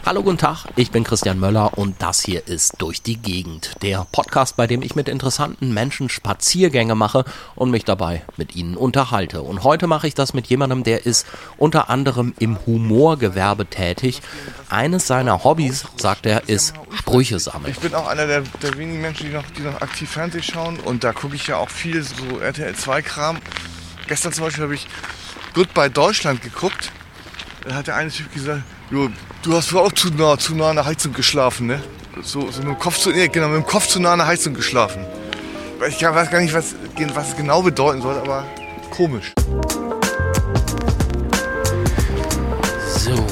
Hallo, guten Tag, ich bin Christian Möller und das hier ist Durch die Gegend, der Podcast, bei dem ich mit interessanten Menschen Spaziergänge mache und mich dabei mit ihnen unterhalte. Und heute mache ich das mit jemandem, der ist unter anderem im Humorgewerbe tätig. Eines seiner Hobbys, sagt er, ist Sprüche sammeln. Ich bin auch einer der wenigen Menschen, die noch aktiv Fernsehen schauen, und da gucke ich ja auch viel so RTL 2-Kram. Gestern zum Beispiel habe ich Goodbye Deutschland geguckt. Da hat der eine Typ gesagt, du hast wohl auch zu nah an der Heizung geschlafen, ne? So mit dem Kopf mit dem Kopf zu nah an der Heizung geschlafen. Ich weiß gar nicht, was es genau bedeuten soll, aber komisch. So,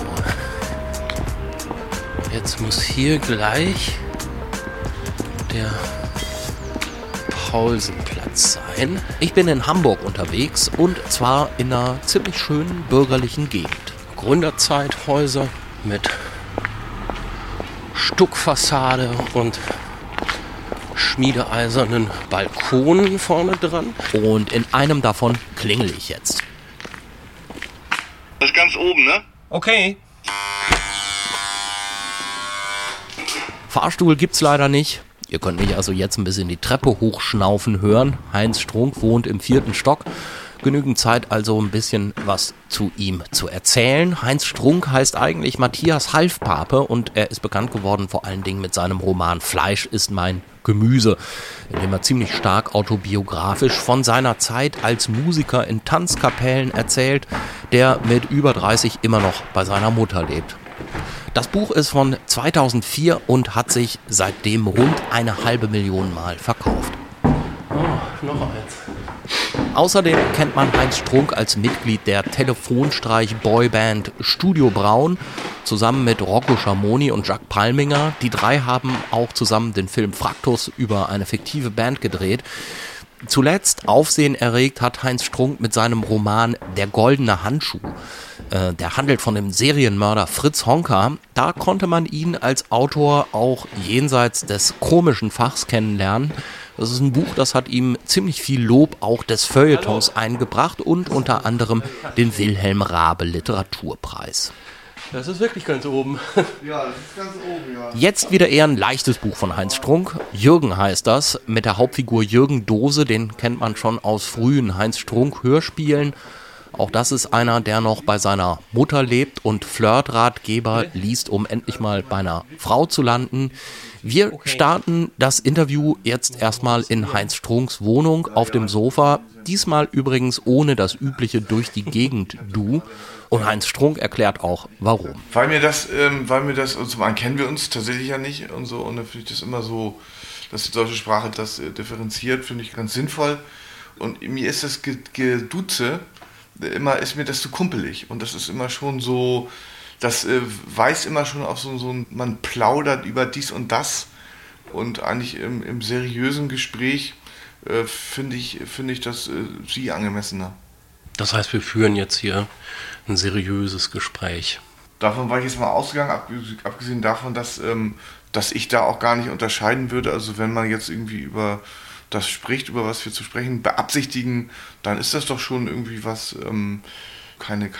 jetzt muss hier gleich der Pausenplatz sein. Ich bin in Hamburg unterwegs und zwar in einer ziemlich schönen bürgerlichen Gegend. Gründerzeithäuser mit Stuckfassade und schmiedeeisernen Balkonen vorne dran. Und in einem davon klingel ich jetzt. Das ist ganz oben, ne? Okay. Fahrstuhl gibt's leider nicht. Ihr könnt mich also jetzt ein bisschen die Treppe hochschnaufen hören. Heinz Strunk wohnt im 4. Stock. Genügend Zeit, also ein bisschen was zu ihm zu erzählen. Heinz Strunk heißt eigentlich Matthias Halfpape und er ist bekannt geworden vor allen Dingen mit seinem Roman Fleisch ist mein Gemüse, in dem er ziemlich stark autobiografisch von seiner Zeit als Musiker in Tanzkapellen erzählt, der mit über 30 immer noch bei seiner Mutter lebt. Das Buch ist von 2004 und hat sich seitdem rund 500.000 Mal verkauft. Oh, noch eins. Außerdem kennt man Heinz Strunk als Mitglied der Telefonstreich-Boyband Studio Braun, zusammen mit Rocco Schamoni und Jacques Palminger. Die drei haben auch zusammen den Film Fraktus über eine fiktive Band gedreht. Zuletzt Aufsehen erregt hat Heinz Strunk mit seinem Roman Der goldene Handschuh. Der handelt von dem Serienmörder Fritz Honka. Da konnte man ihn als Autor auch jenseits des komischen Fachs kennenlernen. Das ist ein Buch, das hat ihm ziemlich viel Lob auch des Feuilletons eingebracht und unter anderem den Wilhelm Raabe Literaturpreis. Das ist wirklich ganz oben. Ja, das ist ganz oben, ja. Jetzt wieder eher ein leichtes Buch von Heinz Strunk. Jürgen heißt das, mit der Hauptfigur Jürgen Dose, den kennt man schon aus frühen Heinz Strunk Hörspielen. Auch das ist einer, der noch bei seiner Mutter lebt und Flirtratgeber liest, um endlich mal bei einer Frau zu landen. Wir starten das Interview jetzt erstmal in Heinz Strunks Wohnung auf dem Sofa. Diesmal übrigens ohne das übliche Durch die Gegend Du. Und Heinz Strunk erklärt auch, warum. Weil mir das, und zum einen kennen wir uns tatsächlich ja nicht und so, und dann finde ich das immer so, dass die deutsche Sprache das differenziert, finde ich ganz sinnvoll. Und mir ist das Geduze ist mir das zu kumpelig, und das ist immer schon so, das weist immer schon auf so ein, man plaudert über dies und das, und eigentlich im seriösen Gespräch finde ich das viel angemessener. Das heißt, wir führen jetzt hier ein seriöses Gespräch. Davon war ich jetzt mal ausgegangen, abgesehen davon, dass ich da auch gar nicht unterscheiden würde. Also wenn man jetzt irgendwie über das spricht, über was wir zu sprechen beabsichtigen, dann ist das doch schon irgendwie was, keine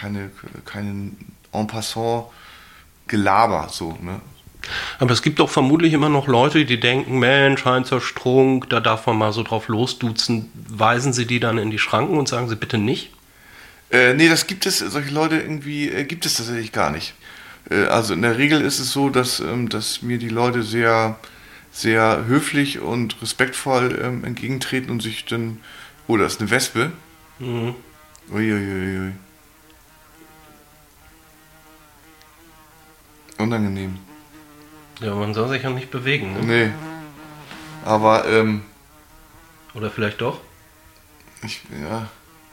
en passant Gelaber, so, ne? Aber es gibt doch vermutlich immer noch Leute, die denken, Mensch, Heinzer Strunk, da darf man mal so drauf losduzen. Weisen Sie die dann in die Schranken und sagen Sie bitte nicht? Nee, solche Leute gibt es tatsächlich gar nicht. Also in der Regel ist es so, dass mir die Leute sehr, sehr höflich und respektvoll entgegentreten und sich dann... Oh, da ist eine Wespe. Mhm. Uiuiui. Unangenehm. Ja, man soll sich ja nicht bewegen, ne? Nee. Aber, Oder vielleicht doch? Ja.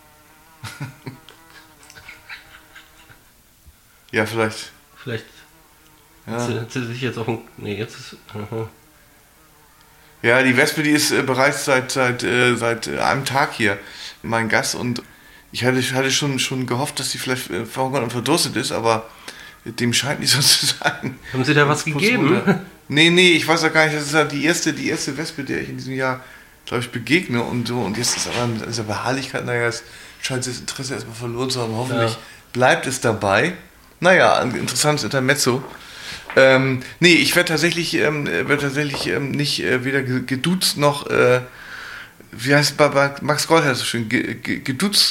Ja, vielleicht. Vielleicht. Ja. Sind Sie sich jetzt auf ein... Nee, jetzt ist... Aha. Ja, die Wespe, die ist bereits seit einem Tag hier mein Gast, und ich hatte schon gehofft, dass sie vielleicht verhungert und verdurstet ist, aber dem scheint nicht so zu sein. Haben Sie da was gegeben? Nee, ich weiß ja gar nicht, das ist ja die erste Wespe, der ich in diesem Jahr, glaube ich, begegne, und so, und jetzt ist aber diese Beharrlichkeit, naja, es scheint das Interesse erstmal verloren zu haben, hoffentlich bleibt es dabei. Naja, ein interessantes Intermezzo. Nee, ich werde tatsächlich nicht weder geduzt noch, wie heißt es bei Max Gold, heißt es schön, geduzt,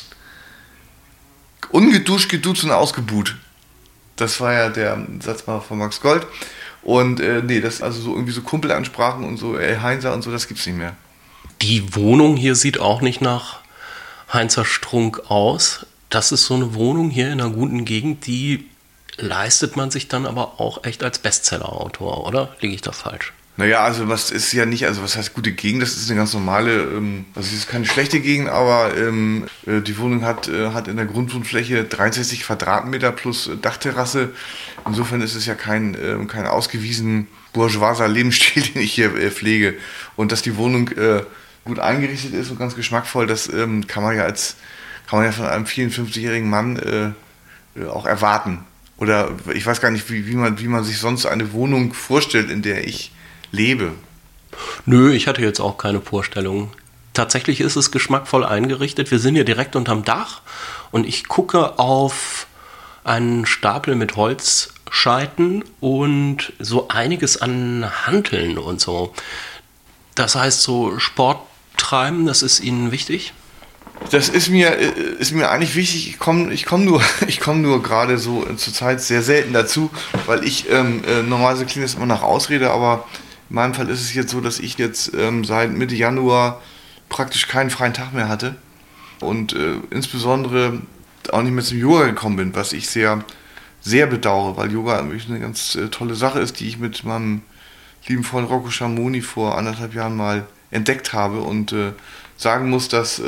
ungeduscht, geduzt und ausgebuht. Das war ja der Satz mal von Max Gold. Und nee, das also so irgendwie so Kumpelansprachen und so, Heinzer und so, das gibt's nicht mehr. Die Wohnung hier sieht auch nicht nach Heinzer Strunk aus. Das ist so eine Wohnung hier in einer guten Gegend, die leistet man sich dann aber auch echt als Bestseller-Autor, oder? Liege ich da falsch? Naja, also was ist ja nicht, also was heißt gute Gegend, das ist eine ganz normale, also es ist keine schlechte Gegend, aber die Wohnung hat in der Grundwohnfläche 63 Quadratmeter plus Dachterrasse. Insofern ist es ja kein ausgewiesen bourgeoiser Lebensstil, den ich hier pflege. Und dass die Wohnung gut eingerichtet ist und ganz geschmackvoll, das kann man ja von einem 54-jährigen Mann auch erwarten. Oder ich weiß gar nicht, wie man sich sonst eine Wohnung vorstellt, in der ich lebe. Nö, ich hatte jetzt auch keine Vorstellung. Tatsächlich ist es geschmackvoll eingerichtet. Wir sind hier direkt unterm Dach und ich gucke auf einen Stapel mit Holzscheiten und so einiges an Hanteln und so. Das heißt, so Sport treiben, das ist Ihnen wichtig? Das ist mir eigentlich wichtig. Ich komm nur gerade so zur Zeit sehr selten dazu, weil ich normalerweise klingt das immer nach Ausrede, aber in meinem Fall ist es jetzt so, dass ich jetzt seit Mitte Januar praktisch keinen freien Tag mehr hatte und insbesondere auch nicht mehr zum Yoga gekommen bin, was ich sehr, sehr bedauere, weil Yoga wirklich eine ganz tolle Sache ist, die ich mit meinem lieben Freund Rocco Schamoni vor 1,5 Jahren mal entdeckt habe und sagen muss, dass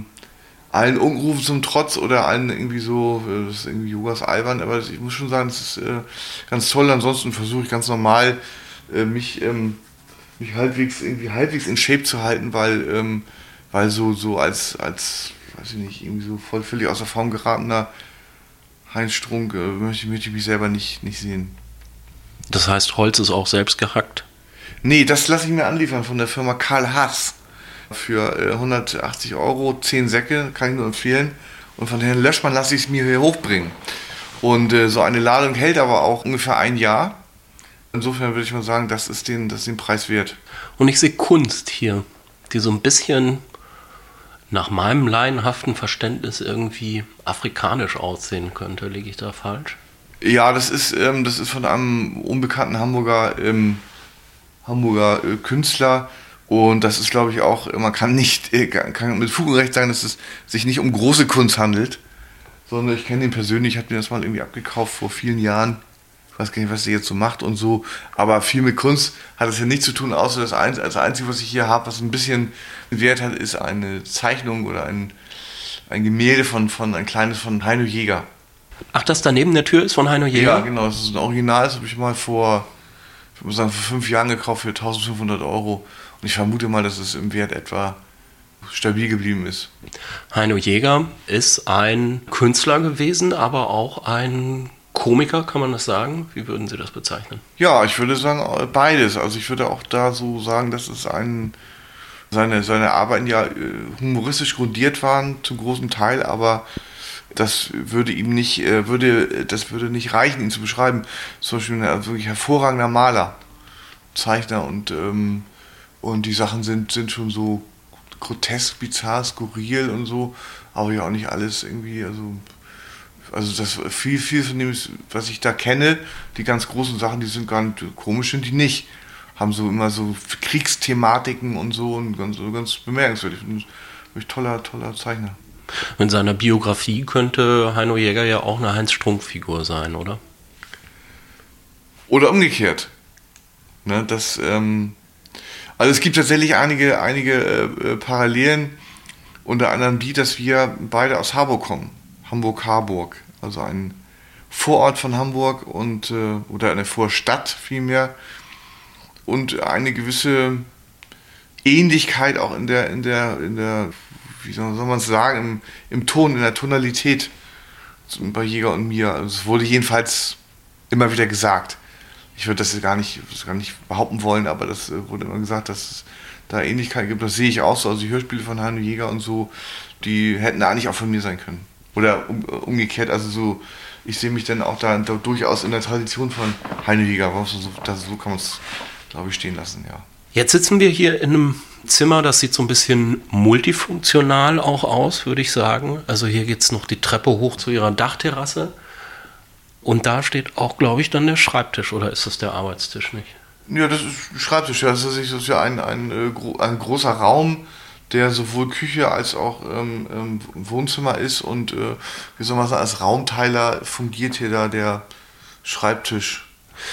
allen Unrufen zum Trotz oder allen irgendwie so, das ist irgendwie Yogas albern, aber ich muss schon sagen, das ist ganz toll. Ansonsten versuche ich ganz normal mich halbwegs in Shape zu halten, weil so als weiß ich nicht, irgendwie so voll völlig außer Form geratener Heinz Strunk möchte ich mich selber nicht sehen. Das heißt, Holz ist auch selbst gehackt? Nee, das lasse ich mir anliefern von der Firma Karl Haas für 180 €, 10 Säcke, kann ich nur empfehlen. Und von Herrn Löschmann lasse ich es mir hier hochbringen. Und so eine Ladung hält aber auch ungefähr ein Jahr. Insofern würde ich mal sagen, das ist den Preis wert. Und ich sehe Kunst hier, die so ein bisschen nach meinem laienhaften Verständnis irgendwie afrikanisch aussehen könnte. Liege ich da falsch? Ja, das ist von einem unbekannten Hamburger Künstler. Und das ist, glaube ich, auch, man kann mit Fug und Recht sagen, dass es sich nicht um große Kunst handelt, sondern ich kenne ihn persönlich, ich habe mir das mal irgendwie abgekauft vor vielen Jahren. Ich weiß gar nicht, was er jetzt so macht und so, aber viel mit Kunst hat es ja nichts zu tun, außer das Einzige, was ich hier habe, was ein bisschen Wert hat, ist eine Zeichnung oder ein Gemälde von Heino Jäger. Ach, das da neben der Tür ist von Heino Jäger? Ja, genau, das ist ein Original, das habe ich mal vor 5 Jahren gekauft für 1.500 €. Und ich vermute mal, dass es im Wert etwa stabil geblieben ist. Heino Jäger ist ein Künstler gewesen, aber auch ein Komiker, kann man das sagen? Wie würden Sie das bezeichnen? Ja, ich würde sagen beides. Also ich würde auch da so sagen, dass es seine Arbeiten ja humoristisch grundiert waren zum großen Teil, aber das würde nicht reichen, ihn zu beschreiben. Zum Beispiel ein wirklich hervorragender Maler, Zeichner und die Sachen sind schon so grotesk, bizarr, skurril und so, aber ja auch nicht alles irgendwie, also das viel von dem, was ich da kenne, die ganz großen Sachen, die sind gar nicht komisch, sind die nicht. Haben so immer so Kriegsthematiken und so und ganz bemerkenswert. Ich finde, wirklich toller Zeichner. In seiner Biografie könnte Heino Jäger ja auch eine Heinz-Strunk-Figur sein, oder? Oder umgekehrt. Ne, also es gibt tatsächlich einige Parallelen, unter anderem die, dass wir beide aus Harburg kommen. Hamburg-Harburg, also ein Vorort von Hamburg oder eine Vorstadt vielmehr. Und eine gewisse Ähnlichkeit auch in der wie soll man es sagen, im Ton, in der Tonalität bei Jäger und mir. Also es wurde jedenfalls immer wieder gesagt. Ich würde das gar nicht behaupten wollen, aber das wurde immer gesagt, dass es da Ähnlichkeiten gibt. Das sehe ich auch so. Also die Hörspiele von Heino Jäger und so, die hätten eigentlich auch von mir sein können. Oder umgekehrt, also so ich sehe mich dann auch da durchaus in der Tradition von Heine Hieger. So kann man es, glaube ich, stehen lassen, ja. Jetzt sitzen wir hier in einem Zimmer, das sieht so ein bisschen multifunktional auch aus, würde ich sagen. Also hier geht es noch die Treppe hoch zu ihrer Dachterrasse. Und da steht auch, glaube ich, dann der Schreibtisch, oder ist das der Arbeitstisch nicht? Ja, das ist ein Schreibtisch. Das ist ja ein großer Raum, der sowohl Küche als auch Wohnzimmer ist. Und wie soll man sagen, als Raumteiler fungiert hier da der Schreibtisch.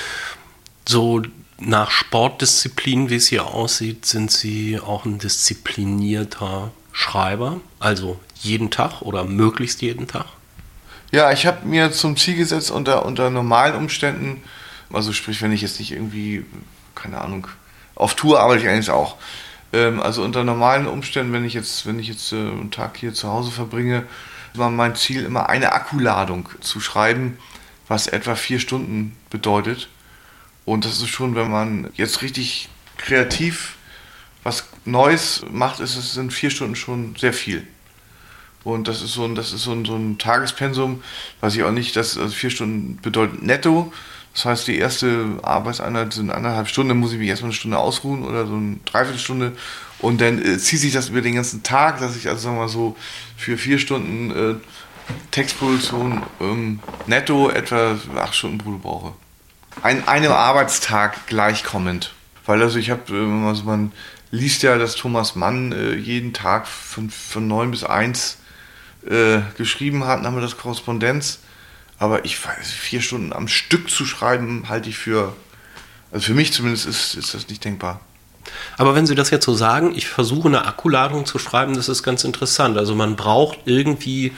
So nach Sportdisziplin, wie es hier aussieht, sind Sie auch ein disziplinierter Schreiber? Also jeden Tag oder möglichst jeden Tag? Ja, ich habe mir zum Ziel gesetzt, unter normalen Umständen, also sprich, wenn ich jetzt nicht irgendwie, keine Ahnung, auf Tour arbeite ich eigentlich auch. Also unter normalen Umständen, wenn ich jetzt einen Tag hier zu Hause verbringe, war mein Ziel immer eine Akkuladung zu schreiben, was etwa 4 Stunden bedeutet. Und das ist schon, wenn man jetzt richtig kreativ was Neues macht, sind 4 Stunden schon sehr viel. Und das ist so ein Tagespensum, weiß ich auch nicht, also 4 Stunden bedeutet netto. Das heißt, die erste Arbeitseinheit sind 1,5 Stunden, dann muss ich mich erstmal 1 Stunde ausruhen oder so eine Dreiviertelstunde. Und dann zieht sich das über den ganzen Tag, dass ich also sagen wir mal so für 4 Stunden Textproduktion netto etwa 8 Stunden brutto brauche. Einem Arbeitstag gleichkommend. Weil also man liest ja, dass Thomas Mann jeden Tag von 9 bis 1 geschrieben hat, dann haben wir das Korrespondenz. Aber ich weiß, 4 Stunden am Stück zu schreiben, halte ich für mich zumindest ist das nicht denkbar. Aber wenn Sie das jetzt so sagen, ich versuche eine Akkuladung zu schreiben, das ist ganz interessant. Also man braucht irgendwie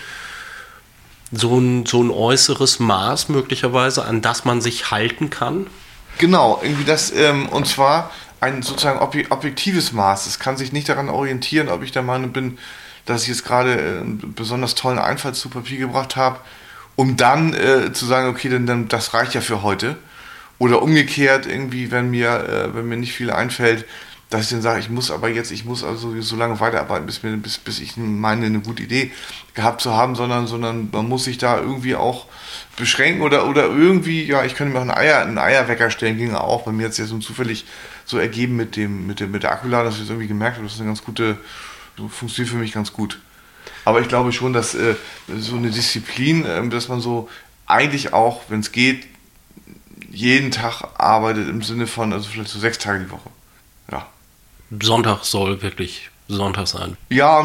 so ein äußeres Maß möglicherweise, an das man sich halten kann. Genau, irgendwie das, und zwar ein sozusagen objektives Maß. Es kann sich nicht daran orientieren, ob ich der Meinung bin, dass ich jetzt gerade einen besonders tollen Einfall zu Papier gebracht habe, um dann zu sagen, okay, dann das reicht ja für heute. Oder umgekehrt, irgendwie, wenn mir nicht viel einfällt, dass ich dann sage, ich muss also so lange weiterarbeiten, bis ich meine, eine gute Idee gehabt zu haben, sondern man muss sich da irgendwie auch beschränken oder irgendwie, ja, ich könnte mir auch einen Eierwecker stellen, ging auch. Bei mir hat es ja so zufällig so ergeben mit der Akkuladung, dass ich das irgendwie gemerkt habe, das ist eine ganz gute, funktioniert für mich ganz gut. Aber ich glaube schon, dass so eine Disziplin, dass man so eigentlich auch, wenn es geht, jeden Tag arbeitet im Sinne von, also vielleicht so 6 Tage die Woche. Ja. Sonntag soll wirklich Sonntag sein. Ja,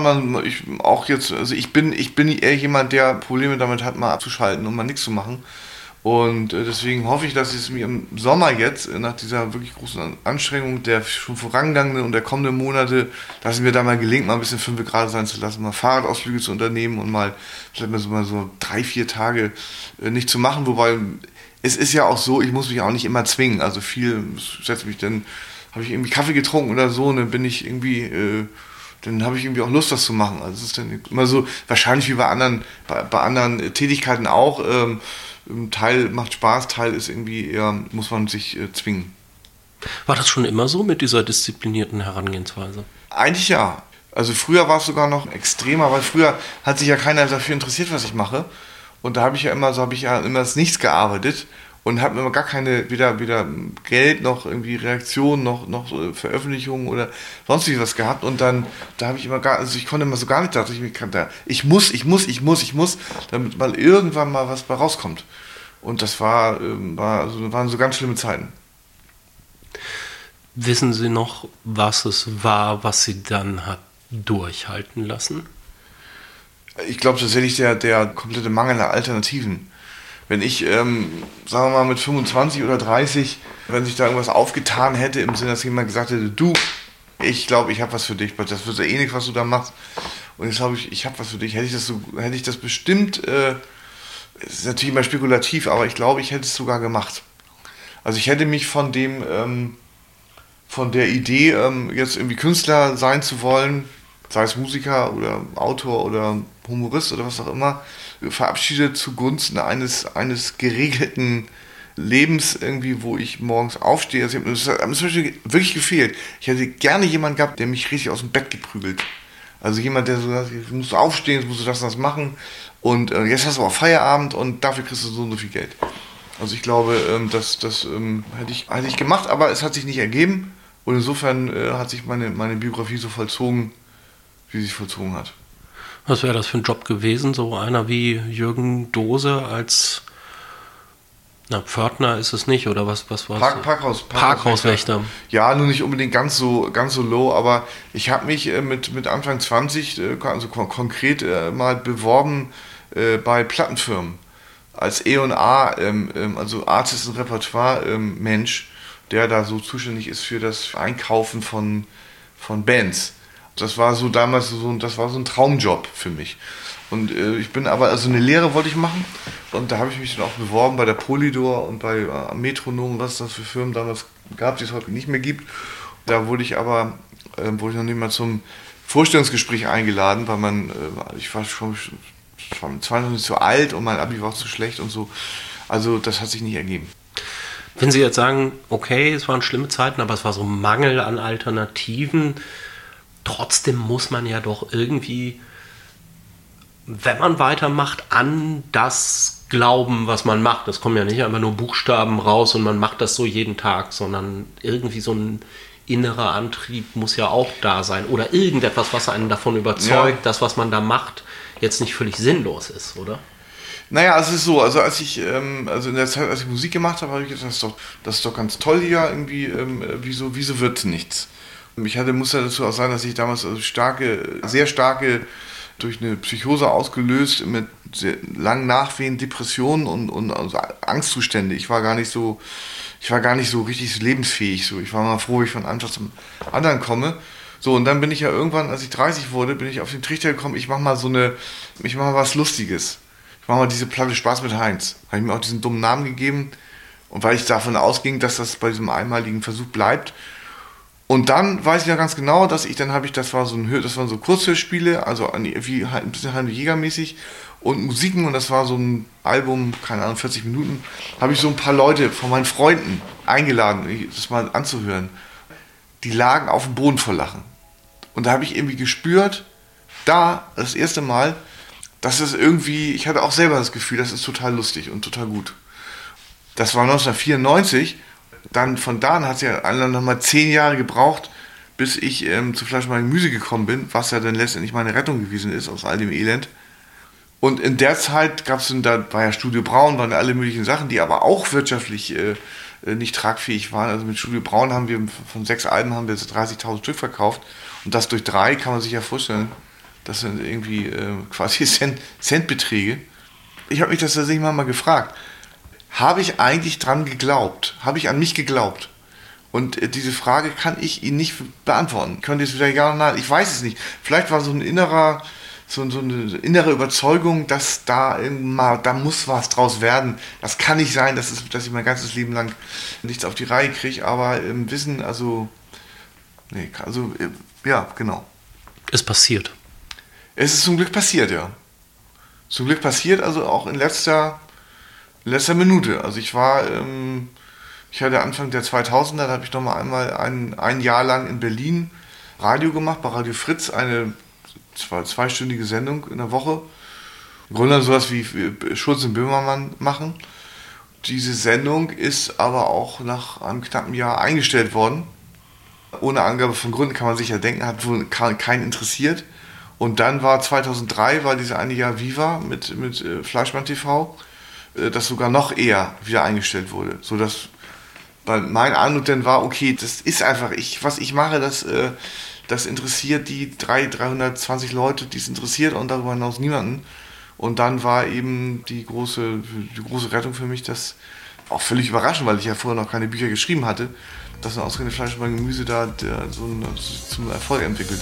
ich bin eher jemand, der Probleme damit hat, mal abzuschalten und mal nichts zu machen. Und deswegen hoffe ich, dass es mir im Sommer jetzt, nach dieser wirklich großen Anstrengung der schon vorangegangenen und der kommenden Monate, dass es mir da mal gelingt, mal ein bisschen 5 Grad sein zu lassen, mal Fahrradausflüge zu unternehmen und vielleicht mal so 3-4 Tage nicht zu machen. Wobei, es ist ja auch so, ich muss mich auch nicht immer zwingen. Also habe ich irgendwie Kaffee getrunken oder so und dann bin ich irgendwie, dann habe ich irgendwie auch Lust, das zu machen. Also es ist dann immer so, wahrscheinlich wie bei anderen Tätigkeiten auch, Teil macht Spaß, Teil ist irgendwie eher, muss man sich zwingen. War das schon immer so mit dieser disziplinierten Herangehensweise? Eigentlich ja. Also früher war es sogar noch extremer, weil früher hat sich ja keiner dafür interessiert, was ich mache. Und da habe ich ja immer das Nichts gearbeitet und habe immer gar keine, weder Geld noch irgendwie Reaktionen noch Veröffentlichungen oder sonstiges was gehabt. Und dann, da habe ich ich konnte immer so gar nicht, dachte ich muss, damit mal irgendwann mal was bei rauskommt. Und das waren so ganz schlimme Zeiten. Wissen Sie noch, was es war, was Sie dann hat durchhalten lassen? Ich glaube tatsächlich der komplette Mangel an Alternativen. Wenn ich, sagen wir mal mit 25 oder 30, wenn sich da irgendwas aufgetan hätte, im Sinne, dass jemand gesagt hätte, du, ich glaube, ich habe was für dich, das wird ja eh nichts, was du da machst. Und jetzt glaube ich habe was für dich, hätte ich das bestimmt, ist natürlich immer spekulativ, aber ich glaube, ich hätte es sogar gemacht. Also ich hätte mich von der Idee, jetzt irgendwie Künstler sein zu wollen, sei es Musiker oder Autor oder Humorist oder was auch immer, verabschiedet zugunsten eines geregelten Lebens irgendwie, wo ich morgens aufstehe. Also, das hat mir zum Beispiel wirklich gefehlt. Ich hätte gerne jemanden gehabt, der mich richtig aus dem Bett geprügelt Also jemand, der so sagt, jetzt musst du aufstehen, jetzt musst du das machen und jetzt hast du auch Feierabend und dafür kriegst du so und so viel Geld. Also ich glaube, das hätte ich gemacht, aber es hat sich nicht ergeben und insofern hat sich meine Biografie so vollzogen, wie sie sich vollzogen hat. Was wäre das für ein Job gewesen? So einer wie Jürgen Dose als Pförtner ist es nicht, oder was war es? Parkhauswächter. Ja, nur nicht unbedingt ganz so low, aber ich habe mich mit Anfang 20 also konkret mal beworben bei Plattenfirmen als E&A, also Artist- und Repertoire-Mensch, der da so zuständig ist für das Einkaufen von Bands. Das war so damals das war so ein Traumjob für mich. Und ich bin aber, also eine Lehre wollte ich machen und da habe ich mich dann auch beworben bei der Polydor und bei Metronom, was es das für Firmen damals gab, die es heute nicht mehr gibt. Da wurde ich noch nicht mal zum Vorstellungsgespräch eingeladen, weil ich war zwar noch nicht so alt und mein Abi war auch zu schlecht und so. Also das hat sich nicht ergeben. Wenn Sie jetzt sagen, okay, es waren schlimme Zeiten, aber es war so ein Mangel an Alternativen, trotzdem muss man ja doch irgendwie, wenn man weitermacht, an das glauben, was man macht. Das kommen ja nicht einfach nur Buchstaben raus und man macht das so jeden Tag, sondern irgendwie so ein innerer Antrieb muss ja auch da sein. Oder irgendetwas, was einen davon überzeugt, dass was man da macht, jetzt nicht völlig sinnlos ist, oder? Naja, es ist so, also als ich in der Zeit, als ich Musik gemacht habe ich gedacht, das ist doch ganz toll hier, irgendwie, wieso wird nichts? Muss ja dazu auch sein, dass ich damals sehr starke, durch eine Psychose ausgelöst, mit sehr langen Nachwehen, Depressionen und also Angstzustände. Ich war gar nicht so richtig lebensfähig. So. Ich war mal froh, wenn ich von einem Tag zum anderen komme. So, und dann bin ich ja irgendwann, als ich 30 wurde, bin ich auf den Trichter gekommen, ich mach mal was Lustiges. Ich mach mal diese Platte Spaß mit Heinz. Habe ich mir auch diesen dummen Namen gegeben. Und weil ich davon ausging, dass das bei diesem einmaligen Versuch bleibt. Und dann weiß ich ja ganz genau, das waren so Kurzhörspiele, also wie halt ein bisschen Heinrich Jäger-mäßig und Musiken, und das war so ein Album, keine Ahnung, 40 Minuten, habe ich so ein paar Leute von meinen Freunden eingeladen, das mal anzuhören. Die lagen auf dem Boden vor Lachen. Und da habe ich irgendwie gespürt, das erste Mal, dass es irgendwie, ich hatte auch selber das Gefühl, das ist total lustig und total gut. Das war 1994. Von da an hat es ja nochmal 10 Jahre gebraucht, bis ich zu Fleischmann Gemüse gekommen bin, was ja dann letztendlich meine Rettung gewesen ist aus all dem Elend. Und in der Zeit da war ja Studio Braun, waren alle möglichen Sachen, die aber auch wirtschaftlich nicht tragfähig waren. Also mit Studio Braun haben wir von 6 Alben 30.000 Stück verkauft und das durch 3 kann man sich ja vorstellen. Das sind irgendwie quasi Centbeträge. Ich habe mich das tatsächlich mal gefragt. Habe ich eigentlich dran geglaubt? Habe ich an mich geglaubt? Und diese Frage kann ich Ihnen nicht beantworten. Könnt ihr es wieder ja oder nein? Ich weiß es nicht. Vielleicht war so eine innere Überzeugung, dass da muss was draus werden. Das kann nicht sein, dass ich mein ganzes Leben lang nichts auf die Reihe kriege. Aber im Wissen, ja, genau. Es passiert. Es ist zum Glück passiert, ja. Zum Glück passiert, also auch in letzter Minute. Also ich hatte Anfang der 2000er, da habe ich noch mal einmal ein Jahr lang in Berlin Radio gemacht, bei Radio Fritz, eine zweistündige Sendung in der Woche. Im Grunde sowas wie Schulz und Böhmermann machen. Diese Sendung ist aber auch nach einem knappen Jahr eingestellt worden. Ohne Angabe von Gründen, kann man sich ja denken, hat wohl keinen interessiert. Und dann war 2003, diese eine Jahr Viva mit Fleischmann TV, das sogar noch eher wieder eingestellt wurde. Sodass mein Eindruck dann war, okay, das ist einfach, was ich mache, das interessiert die 320 Leute, die es interessiert und darüber hinaus niemanden. Und dann war eben die große Rettung für mich, das auch völlig überraschend, weil ich ja vorher noch keine Bücher geschrieben hatte, dass ein ausgerechnet Fleischmann Gemüse da zum Erfolg entwickelte.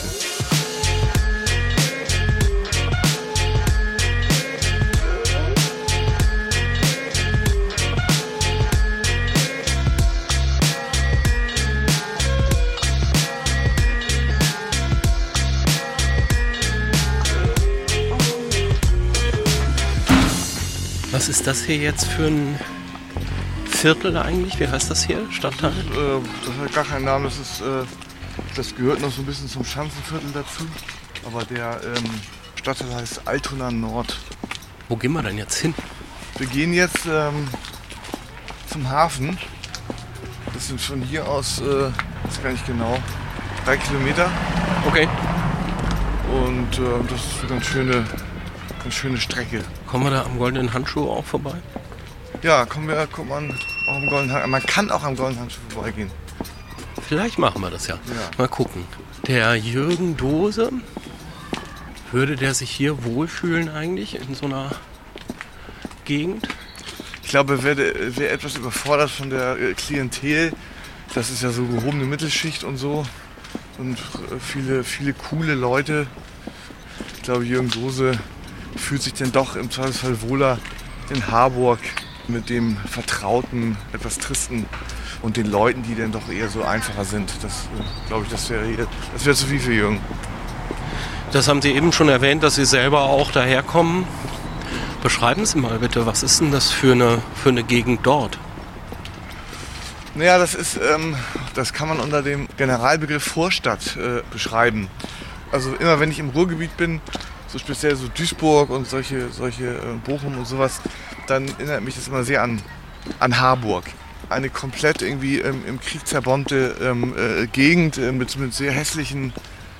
Was ist das hier jetzt für ein Viertel eigentlich? Wie heißt das hier? Stadtteil? Das hat gar keinen Namen. Das gehört noch so ein bisschen zum Schanzenviertel dazu. Aber der Stadtteil heißt Altona Nord. Wo gehen wir denn jetzt hin? Wir gehen jetzt zum Hafen. Das sind von hier aus, weiß gar nicht genau, 3 Kilometer. Okay. Und das ist eine ganz schöne Strecke. Kommen wir da am Goldenen Handschuh auch vorbei? Ja, kommt man auch am Goldenen Handschuh. Man kann auch am Goldenen Handschuh vorbeigehen. Vielleicht machen wir das ja. Ja. Mal gucken. Der Jürgen Dose, würde der sich hier wohlfühlen eigentlich in so einer Gegend? Ich glaube, er wäre etwas überfordert von der Klientel. Das ist ja so gehobene Mittelschicht und so. Und viele coole Leute. Ich glaube, Jürgen Dose fühlt sich dann doch im Zweifelsfall wohler in Harburg mit dem Vertrauten, etwas Tristen und den Leuten, die dann doch eher so einfacher sind. Das glaube ich, das wäre zu viel für Jürgen. Das haben Sie eben schon erwähnt, dass Sie selber auch daherkommen. Beschreiben Sie mal bitte, was ist denn das für eine Gegend dort? Naja, das kann man unter dem Generalbegriff Vorstadt beschreiben. Also immer wenn ich im Ruhrgebiet bin, so speziell so Duisburg und solche Bochum und sowas, dann erinnert mich das immer sehr an Harburg. Eine komplett irgendwie im Krieg zerbombte Gegend mit sehr hässlichen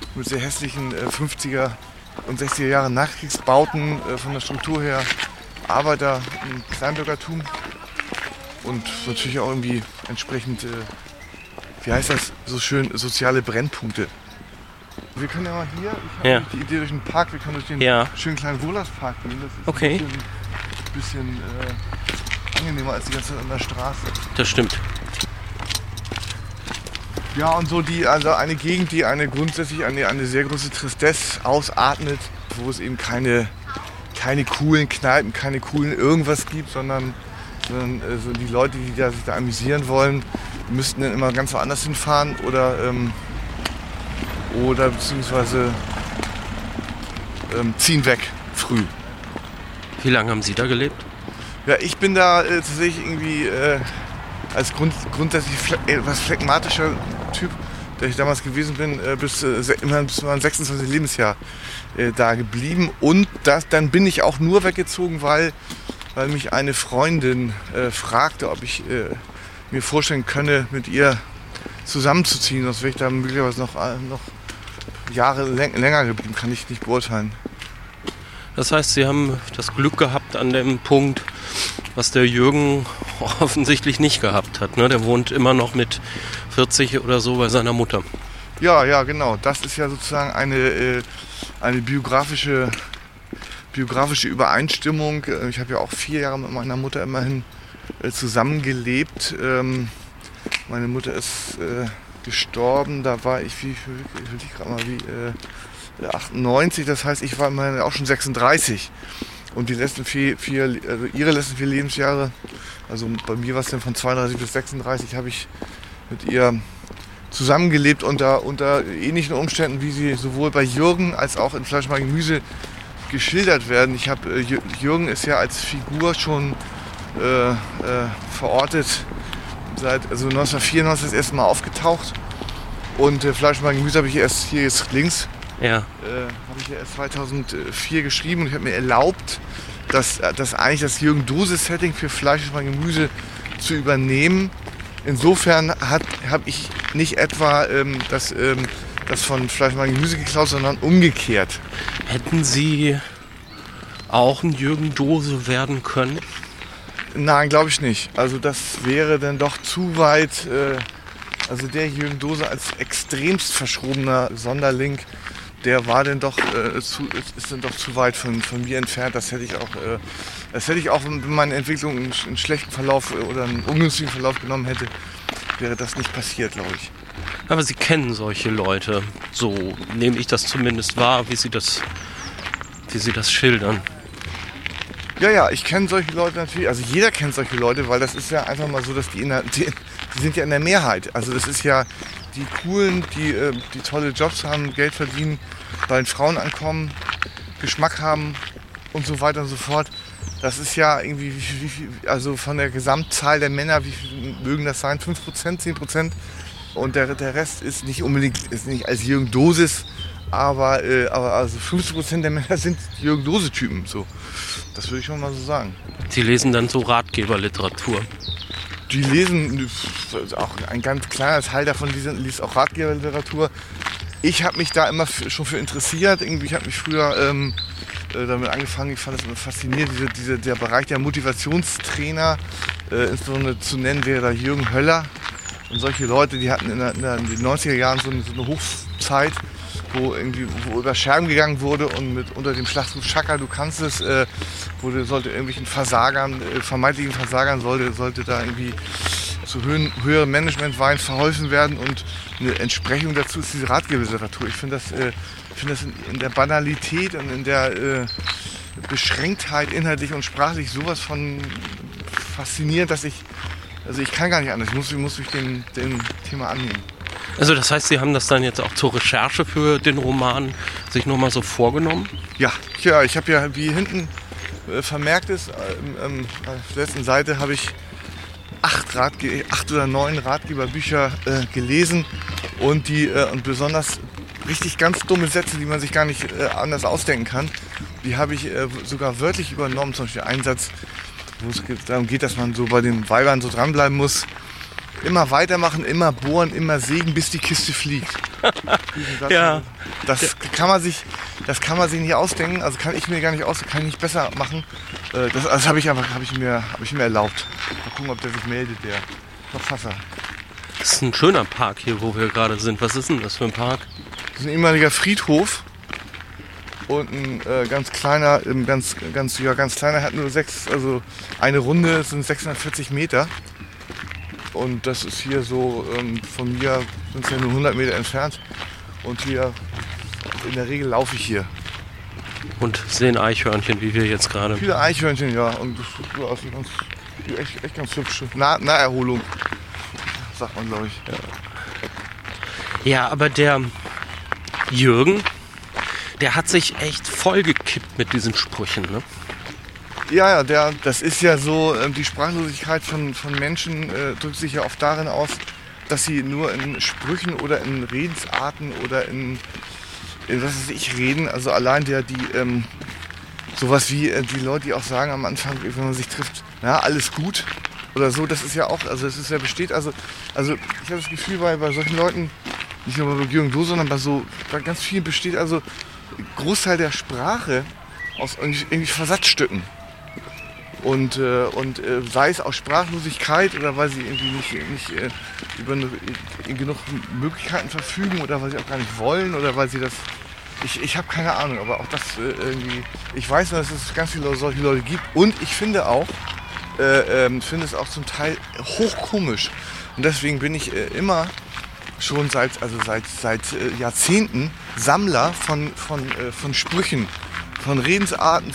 50er und 60er Jahre Nachkriegsbauten, von der Struktur her Arbeiter- und Kleinbürgertum und natürlich auch irgendwie entsprechend, wie heißt das, so schön soziale Brennpunkte. Wir können ja mal hier, ich habe die Idee durch den Park, wir können durch den schönen kleinen Wohlerspark gehen. Das ist okay. ein bisschen angenehmer als die ganze Zeit an der Straße. Das stimmt. Ja, und so eine Gegend, die grundsätzlich eine sehr große Tristesse ausatmet, wo es eben keine coolen Kneipen, keine coolen irgendwas gibt, sondern so die Leute, die sich da amüsieren wollen, müssten dann immer ganz woanders hinfahren oder beziehungsweise ziehen weg, früh. Wie lange haben Sie da gelebt? Ja, ich bin da tatsächlich irgendwie als grundsätzlich etwas phlegmatischer Typ, der ich damals gewesen bin, bis meinem 26. Lebensjahr da geblieben. Und dann bin ich auch nur weggezogen, weil mich eine Freundin fragte, ob ich mir vorstellen könne, mit ihr zusammenzuziehen. Sonst wäre ich da möglicherweise noch Jahre länger geblieben, kann ich nicht beurteilen. Das heißt, Sie haben das Glück gehabt an dem Punkt, was der Jürgen offensichtlich nicht gehabt hat. Ne? Der wohnt immer noch mit 40 oder so bei seiner Mutter. Ja, genau. Das ist ja sozusagen eine biografische Übereinstimmung. Ich habe ja auch 4 Jahre mit meiner Mutter immerhin zusammengelebt. Meine Mutter ist gestorben, da war ich, 98, das heißt, ich war immerhin auch schon 36. Und die letzten ihre letzten 4 Lebensjahre, also bei mir war es dann von 32 bis 36, habe ich mit ihr zusammengelebt unter ähnlichen Umständen, wie sie sowohl bei Jürgen als auch in Fleisch mal Gemüse geschildert werden. Jürgen ist ja als Figur schon verortet, seit 1994 das erste Mal aufgetaucht. Und Fleisch mal Gemüse habe ich erst hier jetzt links. Ja. Habe ich ja erst 2004 geschrieben und ich habe mir erlaubt, das eigentlich das Jürgen Dose-Setting für Fleisch und Gemüse zu übernehmen. Insofern habe ich nicht etwa das von Fleisch und Gemüse geklaut, sondern umgekehrt. Hätten Sie auch ein Jürgen Dose werden können? Nein, glaube ich nicht. Also das wäre dann doch zu weit. Also der Jürgen Dose als extremst verschrobener Sonderling, der war dann doch ist dann doch zu weit von mir entfernt. Das hätte ich auch, wenn meine Entwicklung einen schlechten Verlauf oder einen ungünstigen Verlauf genommen hätte, wäre das nicht passiert, glaube ich. Aber Sie kennen solche Leute. So nehme ich das zumindest wahr, wie Sie das schildern. Ja, ich kenne solche Leute natürlich. Also jeder kennt solche Leute, weil das ist ja einfach mal so, dass die sind ja in der Mehrheit. Also das ist ja die Coolen, die tolle Jobs haben, Geld verdienen, bei den Frauen ankommen, Geschmack haben und so weiter und so fort. Das ist ja irgendwie, also von der Gesamtzahl der Männer, wie viel mögen das sein? 5%, 10%? Und der Rest ist nicht unbedingt, ist nicht als Jürgen Dosis aber also 50% der Männer sind Jürgen Dose-Typen. So. Das würde ich schon mal so sagen. Sie lesen dann so Ratgeberliteratur. Die lesen, auch ein ganz kleiner Teil davon liest auch Ratgeberliteratur. Ich habe mich da immer schon für interessiert. Irgendwie, ich habe mich früher damit angefangen, ich fand das immer faszinierend, der Bereich der Motivationstrainer, insbesondere zu nennen wäre da Jürgen Höller. Und solche Leute, die hatten in den 90er Jahren so eine Hochzeit, wo über Scherben gegangen wurde und unter dem Schlachtruf Schakka, du kannst es, sollte irgendwelchen Versagern, vermeintlichen Versagern, sollte da irgendwie zu höherem Managementwein verholfen werden, und eine Entsprechung dazu ist diese Ratgeberliteratur. Ich finde das in der Banalität und in der Beschränktheit inhaltlich und sprachlich sowas von faszinierend, dass ich kann gar nicht anders. Ich muss mich dem Thema annehmen. Also das heißt, Sie haben das dann jetzt auch zur Recherche für den Roman sich nochmal so vorgenommen? Ja, ich habe ja, wie hinten vermerkt ist, auf der letzten Seite habe ich 8 oder 9 Ratgeberbücher gelesen und und besonders richtig ganz dumme Sätze, die man sich gar nicht anders ausdenken kann, die habe ich sogar wörtlich übernommen. Zum Beispiel einen Satz, wo es darum geht, dass man so bei den Weibern so dranbleiben muss. Immer weitermachen, immer bohren, immer sägen, bis die Kiste fliegt. Ja. Das kann man sich nicht ausdenken, also kann ich mir gar nicht kann ich nicht besser machen. Das habe ich mir erlaubt. Mal gucken, ob der sich meldet, der Verfasser. Das ist ein schöner Park hier, wo wir gerade sind. Was ist denn das für ein Park? Das ist ein ehemaliger Friedhof und ein ganz kleiner, ganz kleiner, hat nur eine Runde sind 640 Meter. Und das ist hier so, von mir sind es ja nur 100 Meter entfernt. Und hier, in der Regel laufe ich hier. Und sehen Eichhörnchen, wie wir jetzt gerade. Viele Eichhörnchen, ja. Und das ist echt ganz hübsch. Naherholung, sagt man, glaube ich. Ja, aber der Jürgen, der hat sich echt vollgekippt mit diesen Sprüchen, ne? Ja, das ist ja so, die Sprachlosigkeit von Menschen drückt sich ja oft darin aus, dass sie nur in Sprüchen oder in Redensarten oder in was weiß ich reden. Also allein sowas wie die Leute, die auch sagen am Anfang, wenn man sich trifft, na, alles gut oder so, das ist ja auch, also es ist ja besteht, also ich habe das Gefühl, bei solchen Leuten, nicht nur bei Jürgen Dose, sondern bei ganz vielen besteht also Großteil der Sprache aus irgendwie Versatzstücken. Und sei es aus Sprachlosigkeit oder weil sie irgendwie nicht über genug Möglichkeiten verfügen oder weil sie auch gar nicht wollen oder weil sie das... Ich habe keine Ahnung, aber auch das irgendwie... Ich weiß nur, dass es ganz viele solche Leute gibt und ich finde es auch zum Teil hochkomisch. Und deswegen bin ich immer schon seit Jahrzehnten Sammler von Sprüchen, von Redensarten,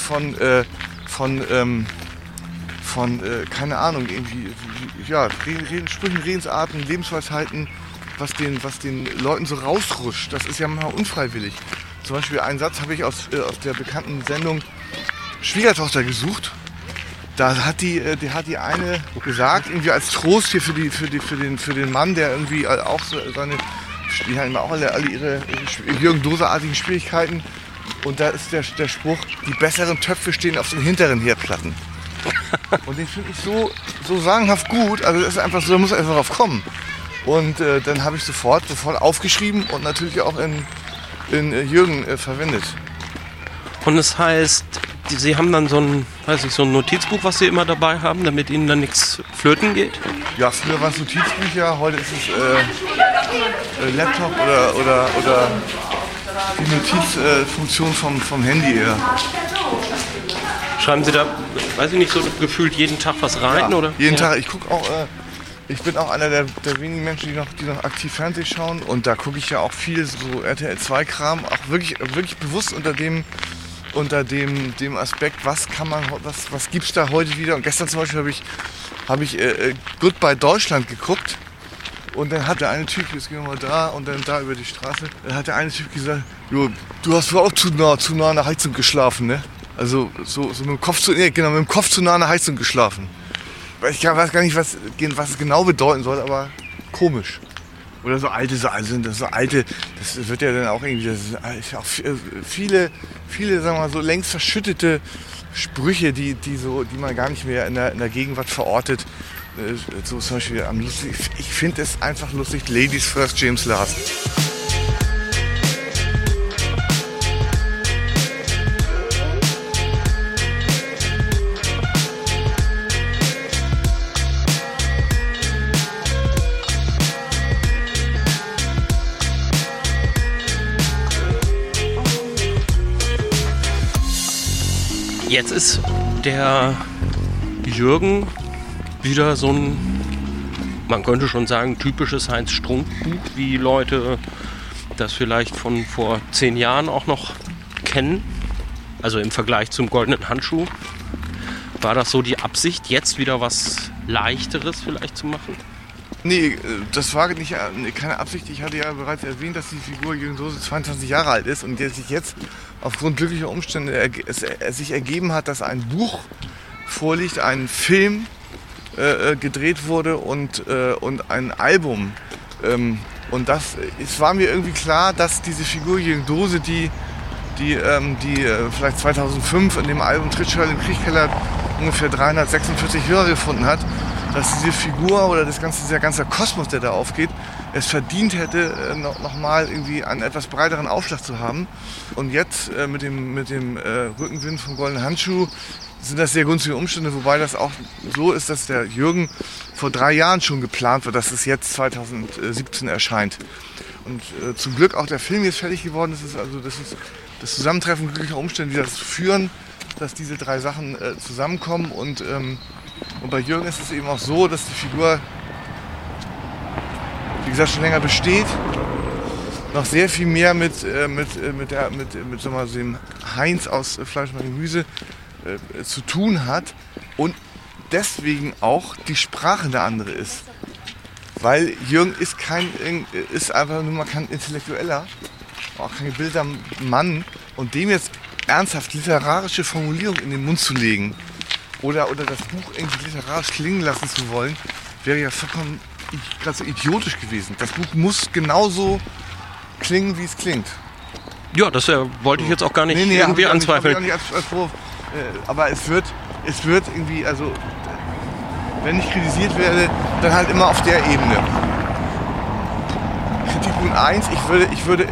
keine Ahnung, irgendwie, ja, Sprüchen, Redensarten, Lebensweisheiten, was den Leuten so rausrutscht. Das ist ja manchmal unfreiwillig. Zum Beispiel einen Satz habe ich aus der bekannten Sendung Schwiegertochter gesucht. Da hat die eine gesagt, irgendwie als Trost hier für den Mann, der irgendwie auch die haben auch alle ihre Jürgen Dose-artigen Schwierigkeiten. Und da ist der Spruch, die besseren Töpfe stehen auf den hinteren Herdplatten. Und den finde ich so sagenhaft gut, also das ist einfach so, da muss er einfach drauf kommen. Und dann habe ich sofort aufgeschrieben und natürlich auch in Jürgen verwendet. Und das heißt, Sie haben dann so ein Notizbuch, was Sie immer dabei haben, damit Ihnen dann nichts flöten geht? Ja, früher waren es Notizbücher, heute ist es Laptop oder die Notizfunktion vom Handy eher. Schreiben Sie da, weiß ich nicht, so gefühlt jeden Tag was rein, ja, oder? Jeden Tag. Ich gucke auch, ich bin auch einer der wenigen Menschen, die noch aktiv Fernsehen schauen. Und da gucke ich ja auch viel so RTL 2 Kram, auch wirklich bewusst unter dem Aspekt, was gibt's da heute wieder. Und gestern zum Beispiel habe ich Goodbye Deutschland geguckt. Und dann hat der eine Typ, jetzt gehen wir mal da und dann da über die Straße, dann hat der eine Typ gesagt, jo, du hast wohl auch zu nah an der Heizung geschlafen, ne? Also so mit dem Kopf zu nah an der Heizung geschlafen. Ich weiß gar nicht, was es genau bedeuten soll, aber komisch. Oder so alte, das wird ja dann auch irgendwie, das ist auch viele, sagen wir mal so längst verschüttete Sprüche, die man gar nicht mehr in der Gegenwart verortet. So zum Beispiel am lustig. Ich finde es einfach lustig, Ladies first, James last. Jetzt ist der Jürgen wieder so ein, man könnte schon sagen, typisches Heinz-Strunk-Buch, wie Leute das vielleicht von vor 10 Jahren auch noch kennen. Also im Vergleich zum Goldenen Handschuh. War das so die Absicht, jetzt wieder was Leichteres vielleicht zu machen? Nee, das war keine Absicht. Ich hatte ja bereits erwähnt, dass die Figur Jürgen Dose 22 Jahre alt ist und der sich jetzt aufgrund glücklicher Umstände sich ergeben hat, dass ein Buch vorliegt, ein Film gedreht wurde und ein Album. Und es war mir irgendwie klar, dass diese Figur Jürgen Dose, die vielleicht 2005 in dem Album Trittschall im Kriechkeller ungefähr 346 Hörer gefunden hat, dass diese Figur oder dieser ganze Kosmos, der da aufgeht, es verdient hätte, nochmal irgendwie einen etwas breiteren Aufschlag zu haben. Und jetzt mit dem Rückenwind vom Goldenen Handschuh sind das sehr günstige Umstände, wobei das auch so ist, dass der Jürgen vor 3 Jahren schon geplant wird, dass es jetzt 2017 erscheint. Und zum Glück auch der Film jetzt fertig geworden ist. Das ist das Zusammentreffen glücklicher Umstände, die dazu führen, dass diese 3 Sachen zusammenkommen. Und bei Jürgen ist es eben auch so, dass die Figur, wie gesagt, schon länger besteht, noch sehr viel mehr mit dem Heinz aus Fleisch und Gemüse zu tun hat und deswegen auch die Sprache eine andere ist. Weil Jürgen ist einfach nur mal kein Intellektueller, auch kein gebildeter Mann, und dem jetzt ernsthaft literarische Formulierung in den Mund zu legen oder das Buch irgendwie literarisch klingen lassen zu wollen, wäre ja vollkommen gerade so idiotisch gewesen. Das Buch muss genauso klingen, wie es klingt. Ja, das wollte ich jetzt auch gar nicht irgendwie anzweifeln. Aber es wird irgendwie, also wenn ich kritisiert werde, dann halt immer auf der Ebene. Kritikpunkt 1, ich würde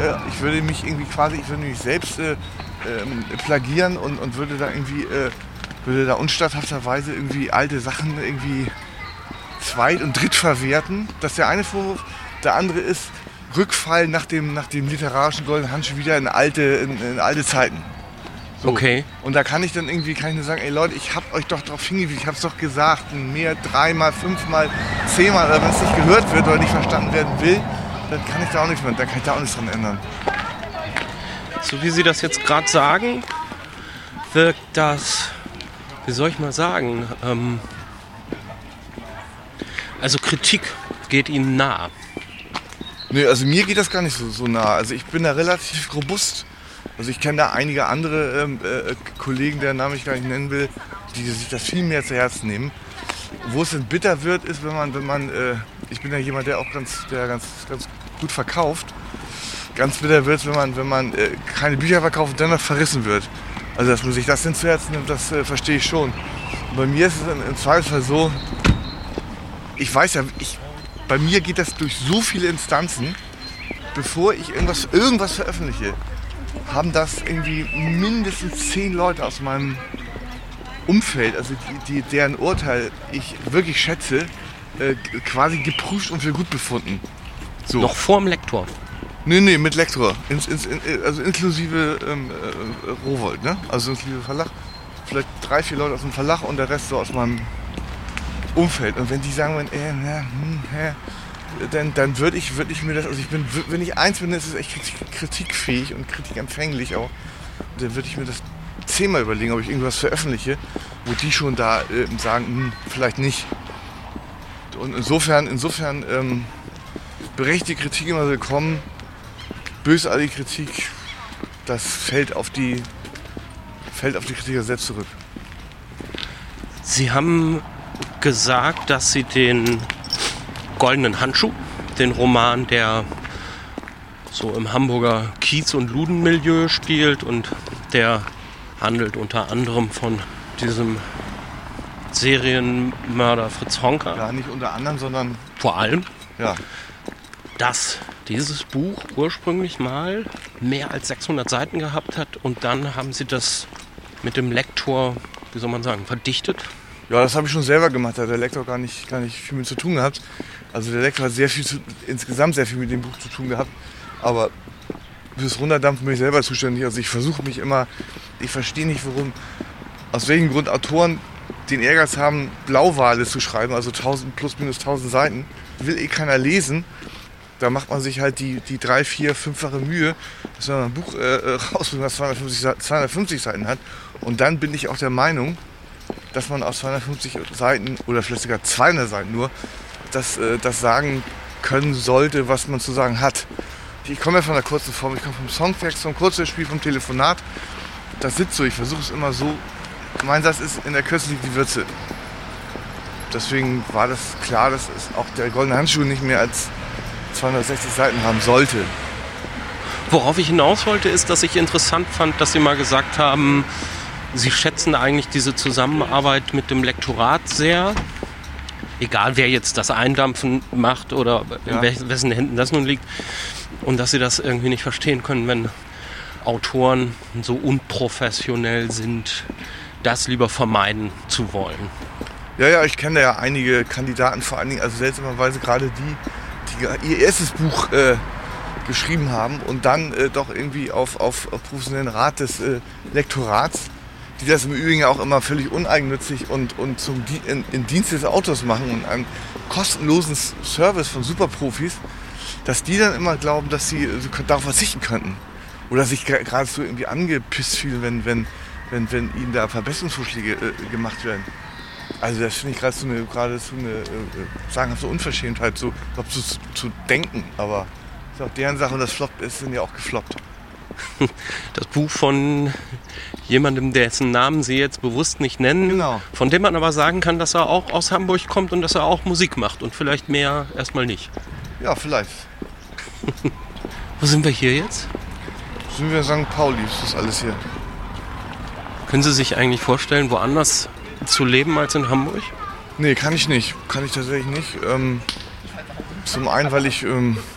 mich selbst plagieren und würde da unstatthafterweise irgendwie alte Sachen irgendwie zweit- und drittverwerten. Das ist der eine Vorwurf. Der andere ist Rückfall nach dem literarischen Goldenen Handschuh wieder in alte Zeiten. So. Okay. Und da kann ich nur sagen, ey Leute, ich hab euch doch darauf hingewiesen, ich hab's doch gesagt, mehr, 3-mal, 5-mal, 10-mal, oder wenn es nicht gehört wird oder nicht verstanden werden will, dann kann ich da auch nichts mehr, dann kann ich da auch nichts dran ändern. So wie Sie das jetzt gerade sagen, wirkt das, wie soll ich mal sagen, also Kritik geht Ihnen nah. Nee, also mir geht das gar nicht so nah. Also ich bin da relativ robust. Also ich kenne da einige andere Kollegen, deren Namen ich gar nicht nennen will, die sich das viel mehr zu Herzen nehmen. Wo es dann bitter wird, ist, wenn man ich bin ja jemand, der ganz gut verkauft. Ganz bitter wird es, wenn man keine Bücher verkauft und dennoch verrissen wird. Also dass man sich das zu Herzen nimmt, das verstehe ich schon. Und bei mir ist es im Zweifelsfall so, ich weiß ja, bei mir geht das durch so viele Instanzen, bevor ich irgendwas veröffentliche, haben das irgendwie mindestens 10 Leute aus meinem Umfeld, also deren Urteil ich wirklich schätze, quasi geprüft und für gut befunden. So. Noch vorm Lektor? Nee, mit Lektor. Also inklusive Rowohlt, ne? Also inklusive Verlag. Vielleicht 3-4 Leute aus dem Verlag und der Rest so aus meinem Umfeld. Und wenn die sagen, dann würde ich mir das, also wenn ich eins bin, ist es echt kritikfähig und kritikempfänglich auch. Und dann würde ich mir das 10-mal überlegen, ob ich irgendwas veröffentliche, wo die schon da sagen, vielleicht nicht. Und insofern berechtigte Kritik immer willkommen, bösartige Kritik, das fällt auf die Kritiker selbst zurück. Sie haben gesagt, dass Sie den Goldenen Handschuh, den Roman, der so im Hamburger Kiez- und Ludenmilieu spielt und der handelt unter anderem von diesem Serienmörder Fritz Honka. Ja, nicht unter anderem, sondern Vor allem, ja. dass dieses Buch ursprünglich mal mehr als 600 Seiten gehabt hat und dann haben sie das mit dem Lektor, wie soll man sagen, verdichtet. Ja, das habe ich schon selber gemacht, da hat der Lektor gar nicht viel mit zu tun gehabt. Also der Lektor hat insgesamt sehr viel mit dem Buch zu tun gehabt, aber fürs Runterdampfen bin ich selber zuständig. Also ich versuche mich immer, ich verstehe nicht, aus welchem Grund Autoren den Ehrgeiz haben, Blauwale zu schreiben, also 1000 plus minus 1000 Seiten. Will eh keiner lesen. Da macht man sich halt die 3, 4, 5-fache Mühe, dass man ein Buch rausbringt, das 250 Seiten hat. Und dann bin ich auch der Meinung, dass man aus 250 Seiten oder vielleicht sogar 200 Seiten nur das sagen können sollte, was man zu sagen hat. Ich komme ja von der kurzen Form, ich komme vom Songtext, vom Kurzspiel, vom Telefonat. Das sitzt so, ich versuche es immer so. Mein Satz ist, in der Kürze liegt die Würze. Deswegen war das klar, dass es auch der Goldene Handschuh nicht mehr als 260 Seiten haben sollte. Worauf ich hinaus wollte, ist, dass ich interessant fand, dass Sie mal gesagt haben, Sie schätzen eigentlich diese Zusammenarbeit mit dem Lektorat sehr. Egal, wer jetzt das Eindampfen macht oder in wessen Händen das nun liegt. Und dass Sie das irgendwie nicht verstehen können, wenn Autoren so unprofessionell sind, das lieber vermeiden zu wollen. Ja, ich kenne ja einige Kandidaten, vor allen Dingen, also seltsamerweise gerade die ihr erstes Buch geschrieben haben und dann doch irgendwie auf professionellen Rat des Lektorats, die das im Übrigen auch immer völlig uneigennützig und in Dienst des Autors machen und einen kostenlosen Service von Superprofis, dass die dann immer glauben, dass sie darauf verzichten könnten. Oder sich geradezu irgendwie angepisst fühlen, wenn ihnen da Verbesserungsvorschläge gemacht werden. Also das finde ich geradezu eine sagenhafte Unverschämtheit, so zu denken. Aber das ist auch deren Sache und das sind ja auch gefloppt. Das Buch von jemandem, dessen Namen Sie jetzt bewusst nicht nennen, Genau. Von dem man aber sagen kann, dass er auch aus Hamburg kommt und dass er auch Musik macht und vielleicht mehr erstmal nicht. Ja, vielleicht. Wo sind wir hier jetzt? Sind wir in St. Pauli, ist das alles hier. Können Sie sich eigentlich vorstellen, woanders zu leben als in Hamburg? Nee, kann ich nicht. Kann ich tatsächlich nicht. Zum einen, weil ich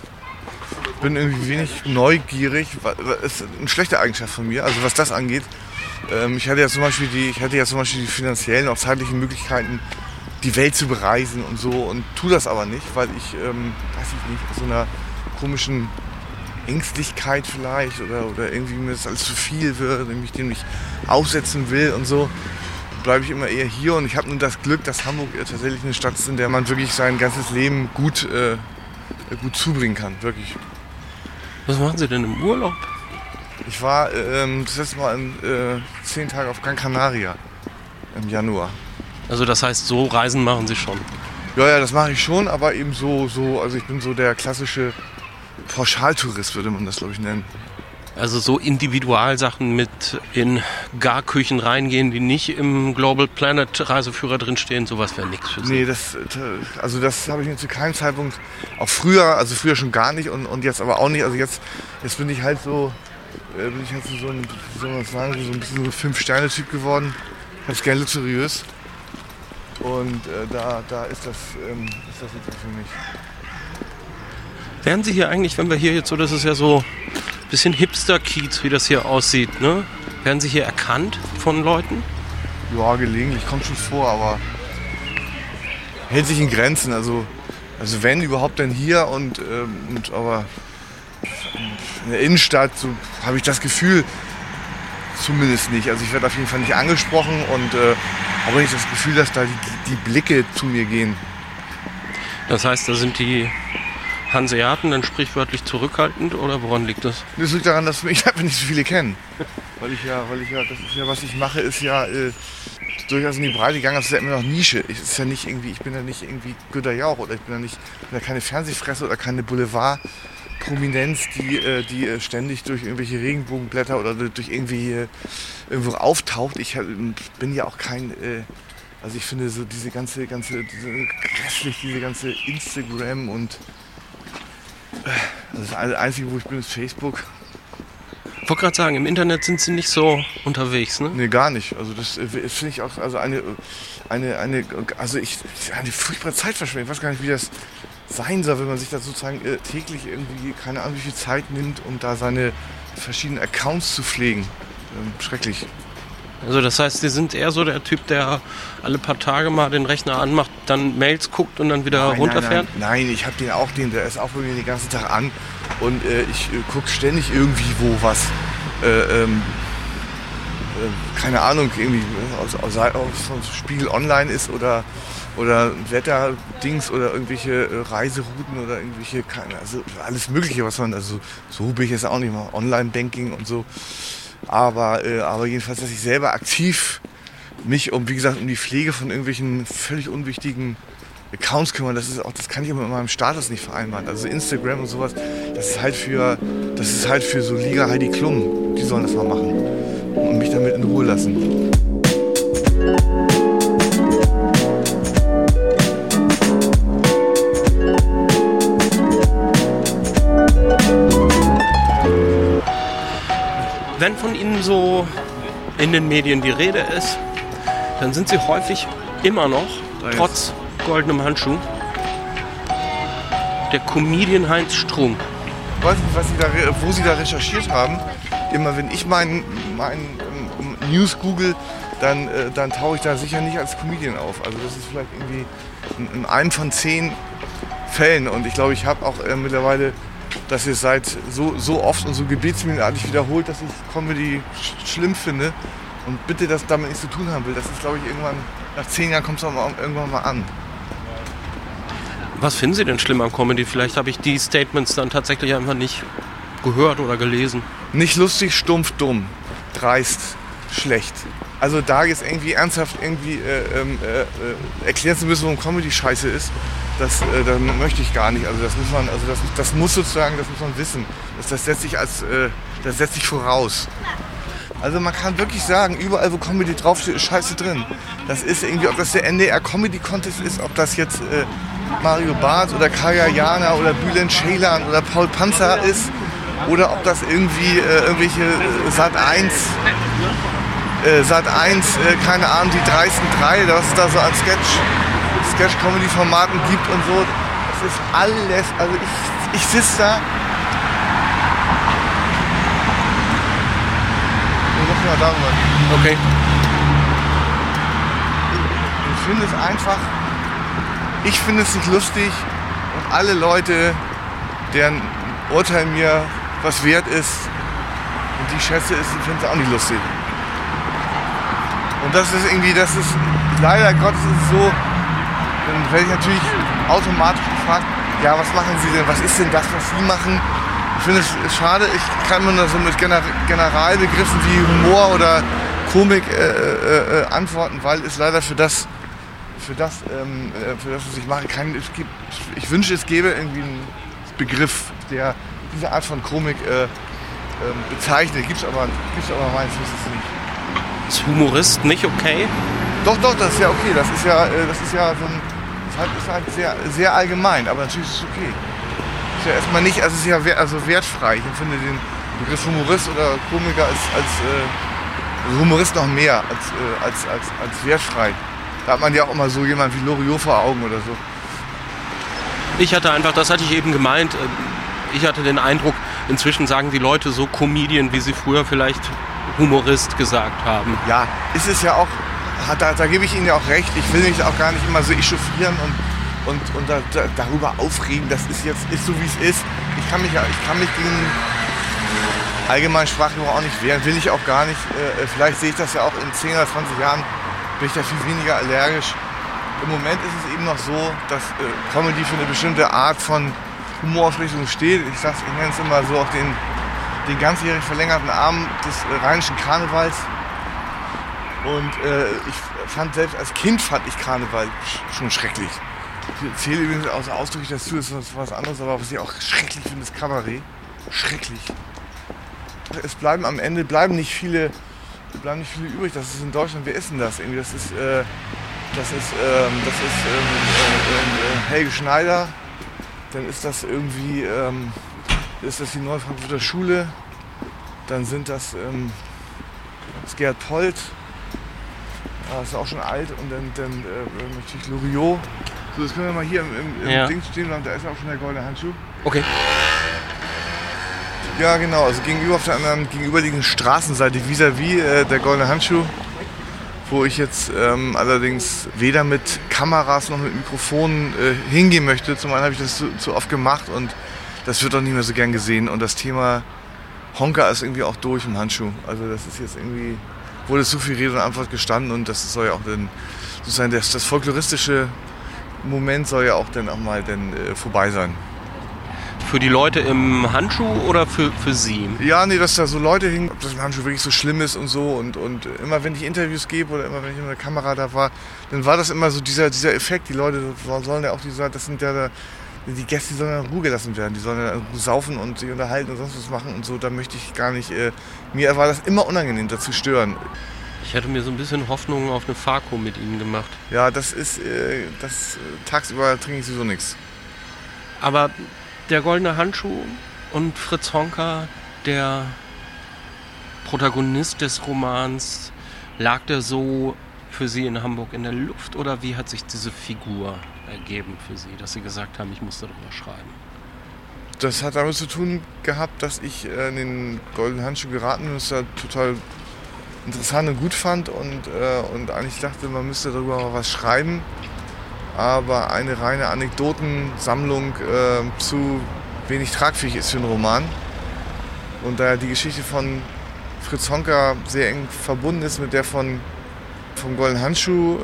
bin irgendwie wenig neugierig. Das ist eine schlechte Eigenschaft von mir, also was das angeht. Ich hatte ja zum Beispiel die finanziellen, auch zeitlichen Möglichkeiten, die Welt zu bereisen und so und tue das aber nicht, weil ich, weiß ich nicht, aus so einer komischen Ängstlichkeit vielleicht oder irgendwie mir das alles zu viel wird und ich dem nicht aussetzen will und so, bleibe ich immer eher hier und ich habe nun das Glück, dass Hamburg tatsächlich eine Stadt ist, in der man wirklich sein ganzes Leben gut zubringen kann, wirklich. Was machen Sie denn im Urlaub? Ich war das letzte Mal 10 Tage auf Gran Canaria im Januar. Also das heißt, so Reisen machen Sie schon? Ja, das mache ich schon, aber eben so, also ich bin so der klassische Pauschaltourist, würde man das, glaube ich, nennen. Also so Individualsachen mit in Garküchen reingehen, die nicht im Global Planet Reiseführer drinstehen, sowas wäre nichts für Sie. Nee, das habe ich mir zu keinem Zeitpunkt, auch früher schon gar nicht und jetzt aber auch nicht. Also jetzt bin ich halt so, so ein bisschen so 5-Sterne-Typ geworden. Ich habe es gerne luxuriös. Und da ist das etwas für mich. Werden Sie hier eigentlich, wenn wir hier jetzt so, das ist ja so ein bisschen Hipster-Kiez, wie das hier aussieht, ne? Werden Sie hier erkannt von Leuten? Ja, gelegentlich, kommt schon vor, aber hält sich in Grenzen. Also wenn überhaupt dann hier und aber in der Innenstadt, so habe ich das Gefühl, zumindest nicht. Also ich werde auf jeden Fall nicht angesprochen und habe nicht das Gefühl, dass da die Blicke zu mir gehen. Das heißt, da sind die Hanseaten dann sprichwörtlich zurückhaltend oder woran liegt das? Das liegt daran, dass mich einfach nicht so viele kennen. Weil ich ja, das ist ja, was ich mache, ist ja durchaus in die Breite gegangen, das ist ja immer noch Nische. Ich bin ja nicht irgendwie Günter Jauch oder ich bin ja keine Fernsehfresse oder keine Boulevard-Prominenz, die ständig durch irgendwelche Regenbogenblätter oder durch irgendwo auftaucht. Ich bin ja auch kein, also ich finde so diese ganze Instagram und Das Einzige, wo ich bin, ist Facebook. Ich wollte gerade sagen, im Internet sind Sie nicht so unterwegs, ne? Nee, gar nicht. Also das finde ich auch eine furchtbare Zeitverschwendung. Ich weiß gar nicht, wie das sein soll, wenn man sich da sozusagen täglich irgendwie, keine Ahnung, wie viel Zeit nimmt, um da seine verschiedenen Accounts zu pflegen. Schrecklich. Also das heißt, Sie sind eher so der Typ, der alle paar Tage mal den Rechner anmacht, dann Mails guckt und dann wieder runterfährt? Nein, ich habe der ist auch bei mir den ganzen Tag an und ich gucke ständig irgendwie wo was. Keine Ahnung, irgendwie vom Spiegel Online ist oder Wetterdings oder irgendwelche Reiserouten oder irgendwelche, also alles Mögliche, was man, also so bin ich jetzt auch nicht mal, Online-Banking und so. Aber jedenfalls, dass ich selber aktiv mich um die Pflege von irgendwelchen völlig unwichtigen Accounts kümmern, das kann ich mit meinem Status nicht vereinbaren. Also Instagram und sowas, das ist halt für so Liga Heidi Klum, die sollen das mal machen und mich damit in Ruhe lassen. Wenn von Ihnen so in den Medien die Rede ist, dann sind Sie häufig immer noch, trotz goldenem Handschuh, der Comedian Heinz Strunk. Ich weiß nicht, wo Sie da recherchiert haben. Immer wenn ich meinen News google, dann tauche ich da sicher nicht als Comedian auf. Also das ist vielleicht irgendwie in einem von 10 Fällen. Und ich glaube, ich habe auch mittlerweile das jetzt seit so oft und so gebetsmühlenartig wiederholt, dass ich Comedy schlimm finde und bitte das damit nichts zu tun haben will. Das ist, glaube ich, irgendwann, nach 10 Jahren kommt es irgendwann mal an. Was finden Sie denn schlimm an Comedy? Vielleicht habe ich die Statements dann tatsächlich einfach nicht gehört oder gelesen. Nicht lustig, stumpf, dumm, dreist, schlecht. Also da jetzt irgendwie ernsthaft erklären zu müssen, warum Comedy scheiße ist, das möchte ich gar nicht. Also das muss man wissen. Das setzt sich voraus. Also man kann wirklich sagen, überall wo Comedy draufsteht, ist Scheiße drin. Das ist irgendwie, ob das der NDR Comedy Contest ist, ob das jetzt Mario Barth oder Kaya Jana oder Bülent Ceylan oder Paul Panzer ist, oder ob das irgendwie irgendwelche Sat.1, keine Ahnung, die dreisten 3, was es da so an Sketch-Comedy-Formaten gibt und so. Das ist alles, also ich sitze da. Mal darüber. Okay. Ich finde es nicht lustig und alle Leute, deren Urteil mir was wert ist und die schätze ist, finden es auch nicht lustig. Und das ist leider Gottes ist es so, dann werde ich natürlich automatisch gefragt, ja, was machen Sie denn, was ist denn das, was Sie machen? Ich finde es schade, ich kann mir da so mit Generalbegriffen wie Humor oder Komik antworten, weil es leider für das, was ich mache, ich wünsche, es gäbe irgendwie einen Begriff, der diese Art von Komik bezeichnet. Gibt's aber meines Wissens nicht. Ist Humorist nicht okay? Doch, das ist ja okay. Das ist halt sehr, sehr allgemein, aber natürlich ist es okay. Ist ja erstmal nicht, also es ist ja wertfrei. Ich empfinde den Begriff Humorist oder Komiker also Humorist noch mehr als wertfrei. Da hat man ja auch immer so jemand wie Loriot vor Augen oder so. Das hatte ich eben gemeint, ich hatte den Eindruck, inzwischen sagen die Leute so Comedian, wie sie früher vielleicht Humorist gesagt haben. Ja, ist es ja auch, da gebe ich Ihnen ja auch recht, ich will mich auch gar nicht immer so echauffieren und darüber aufregen, das ist so wie es ist. Ich kann mich gegen allgemeinen Sprachgebrauch auch nicht wehren, will ich auch gar nicht. Vielleicht sehe ich das ja auch in 10 oder 20 Jahren, bin ich da viel weniger allergisch. Im Moment ist es eben noch so, dass Comedy für eine bestimmte Art von Humorausrichtung steht. Ich nenne es immer so auch den ganzjährig verlängerten Abend des rheinischen Karnevals. Und selbst als Kind fand ich Karneval schon schrecklich. Ich erzähle übrigens ausdrücklich dazu, das ist was anderes, aber was ich auch schrecklich finde, ist Kabarett. Schrecklich. Es bleiben am Ende nicht viele übrig. Das ist in Deutschland, wer ist denn das? Irgendwie, das ist Helge Schneider, Dann ist das irgendwie, ist das die Neue Frankfurter Schule. Dann sind das Gerhard Polt, das ist auch schon alt. Und dann natürlich Loriot. So, das können wir mal hier im Ding stehen haben. Da ist auch schon der goldene Handschuh. Okay. Ja, genau. Also gegenüber auf der anderen gegenüberliegenden Straßenseite vis-à-vis der goldene Handschuh. Wo ich jetzt allerdings weder mit Kameras noch mit Mikrofonen hingehen möchte. Zum einen habe ich das zu oft gemacht und das wird auch nicht mehr so gern gesehen. Und das Thema Honka ist irgendwie auch durch im Handschuh. Also das ist jetzt irgendwie, wurde so viel Rede und Antwort gestanden und das soll ja auch dann sozusagen das folkloristische Moment soll ja auch dann auch mal vorbei sein. Für die Leute im Handschuh oder für Sie? Ja, nee, dass da so Leute hingen, ob das im Handschuh wirklich so schlimm ist und so. Und immer wenn ich Interviews gebe oder immer wenn ich mit der Kamera da war, dann war das immer so dieser Effekt. Die Leute sollen ja auch, das sind ja die Gäste, die sollen ja in Ruhe gelassen werden. Die sollen ja saufen und sich unterhalten und sonst was machen und so. Da möchte ich gar nicht, mir war das immer unangenehm, da zu stören. Ich hätte mir so ein bisschen Hoffnung auf eine Fako mit Ihnen gemacht. Ja, tagsüber trinke ich sowieso nichts. Aber der goldene Handschuh und Fritz Honka, der Protagonist des Romans, lag der so für Sie in Hamburg in der Luft oder wie hat sich diese Figur ergeben für Sie, dass Sie gesagt haben, ich muss darüber schreiben? Das hat damit zu tun gehabt, dass ich in den goldenen Handschuh geraten bin und es da total interessant und gut fand und eigentlich dachte, man müsste darüber mal was schreiben. Aber eine reine Anekdotensammlung zu wenig tragfähig ist für einen Roman. Und da die Geschichte von Fritz Honka sehr eng verbunden ist mit der vom Goldenen Handschuh,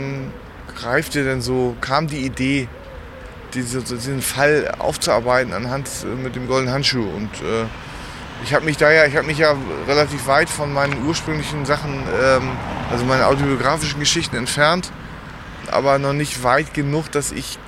kam die Idee, diesen Fall aufzuarbeiten anhand mit dem Goldenen Handschuh. Und ich habe mich ja relativ weit von meinen ursprünglichen Sachen, also meine autobiografischen Geschichten entfernt. Aber noch nicht weit genug, dass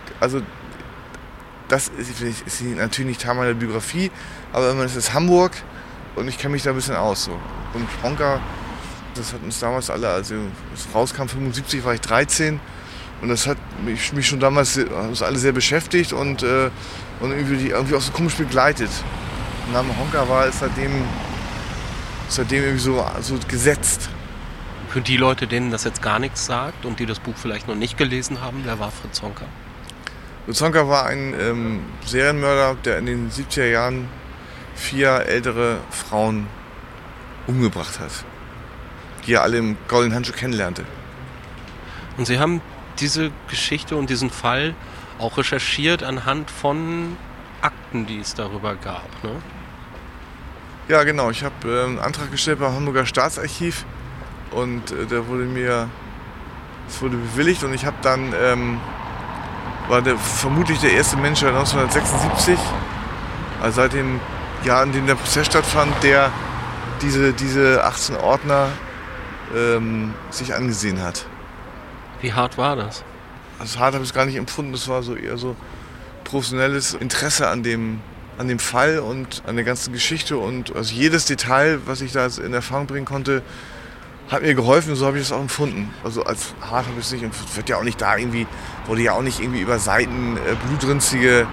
das ist natürlich nicht Teil meiner Biografie, aber es ist Hamburg und ich kenne mich da ein bisschen aus. So. Und Honka, das hat uns damals alle, also es rauskam 75, war ich 13 und das hat mich schon damals uns alle sehr beschäftigt und irgendwie auch so komisch begleitet. Der Name Honka war seitdem irgendwie so gesetzt. Für die Leute, denen das jetzt gar nichts sagt und die das Buch vielleicht noch nicht gelesen haben, wer war Fritz Honka? Fritz Honka war ein Serienmörder, der in den 70er Jahren 4 ältere Frauen umgebracht hat, die er alle im Goldenen Handschuh kennenlernte. Und Sie haben diese Geschichte und diesen Fall auch recherchiert anhand von Akten, die es darüber gab, ne? Ja, genau. Ich habe einen Antrag gestellt beim Hamburger Staatsarchiv. Und es wurde bewilligt und ich habe dann, war vermutlich der erste Mensch 1976, also seit dem Jahr, in dem der Prozess stattfand, der diese 18 Ordner sich angesehen hat. Wie hart war das? Also hart habe ich es gar nicht empfunden, das war so eher so professionelles Interesse an dem Fall und an der ganzen Geschichte und also jedes Detail, was ich da in Erfahrung bringen konnte, hat mir geholfen, so habe ich es auch empfunden. Also als hart habe ich es nicht empfunden. Wurde ja auch nicht irgendwie über Seiten blutrünstige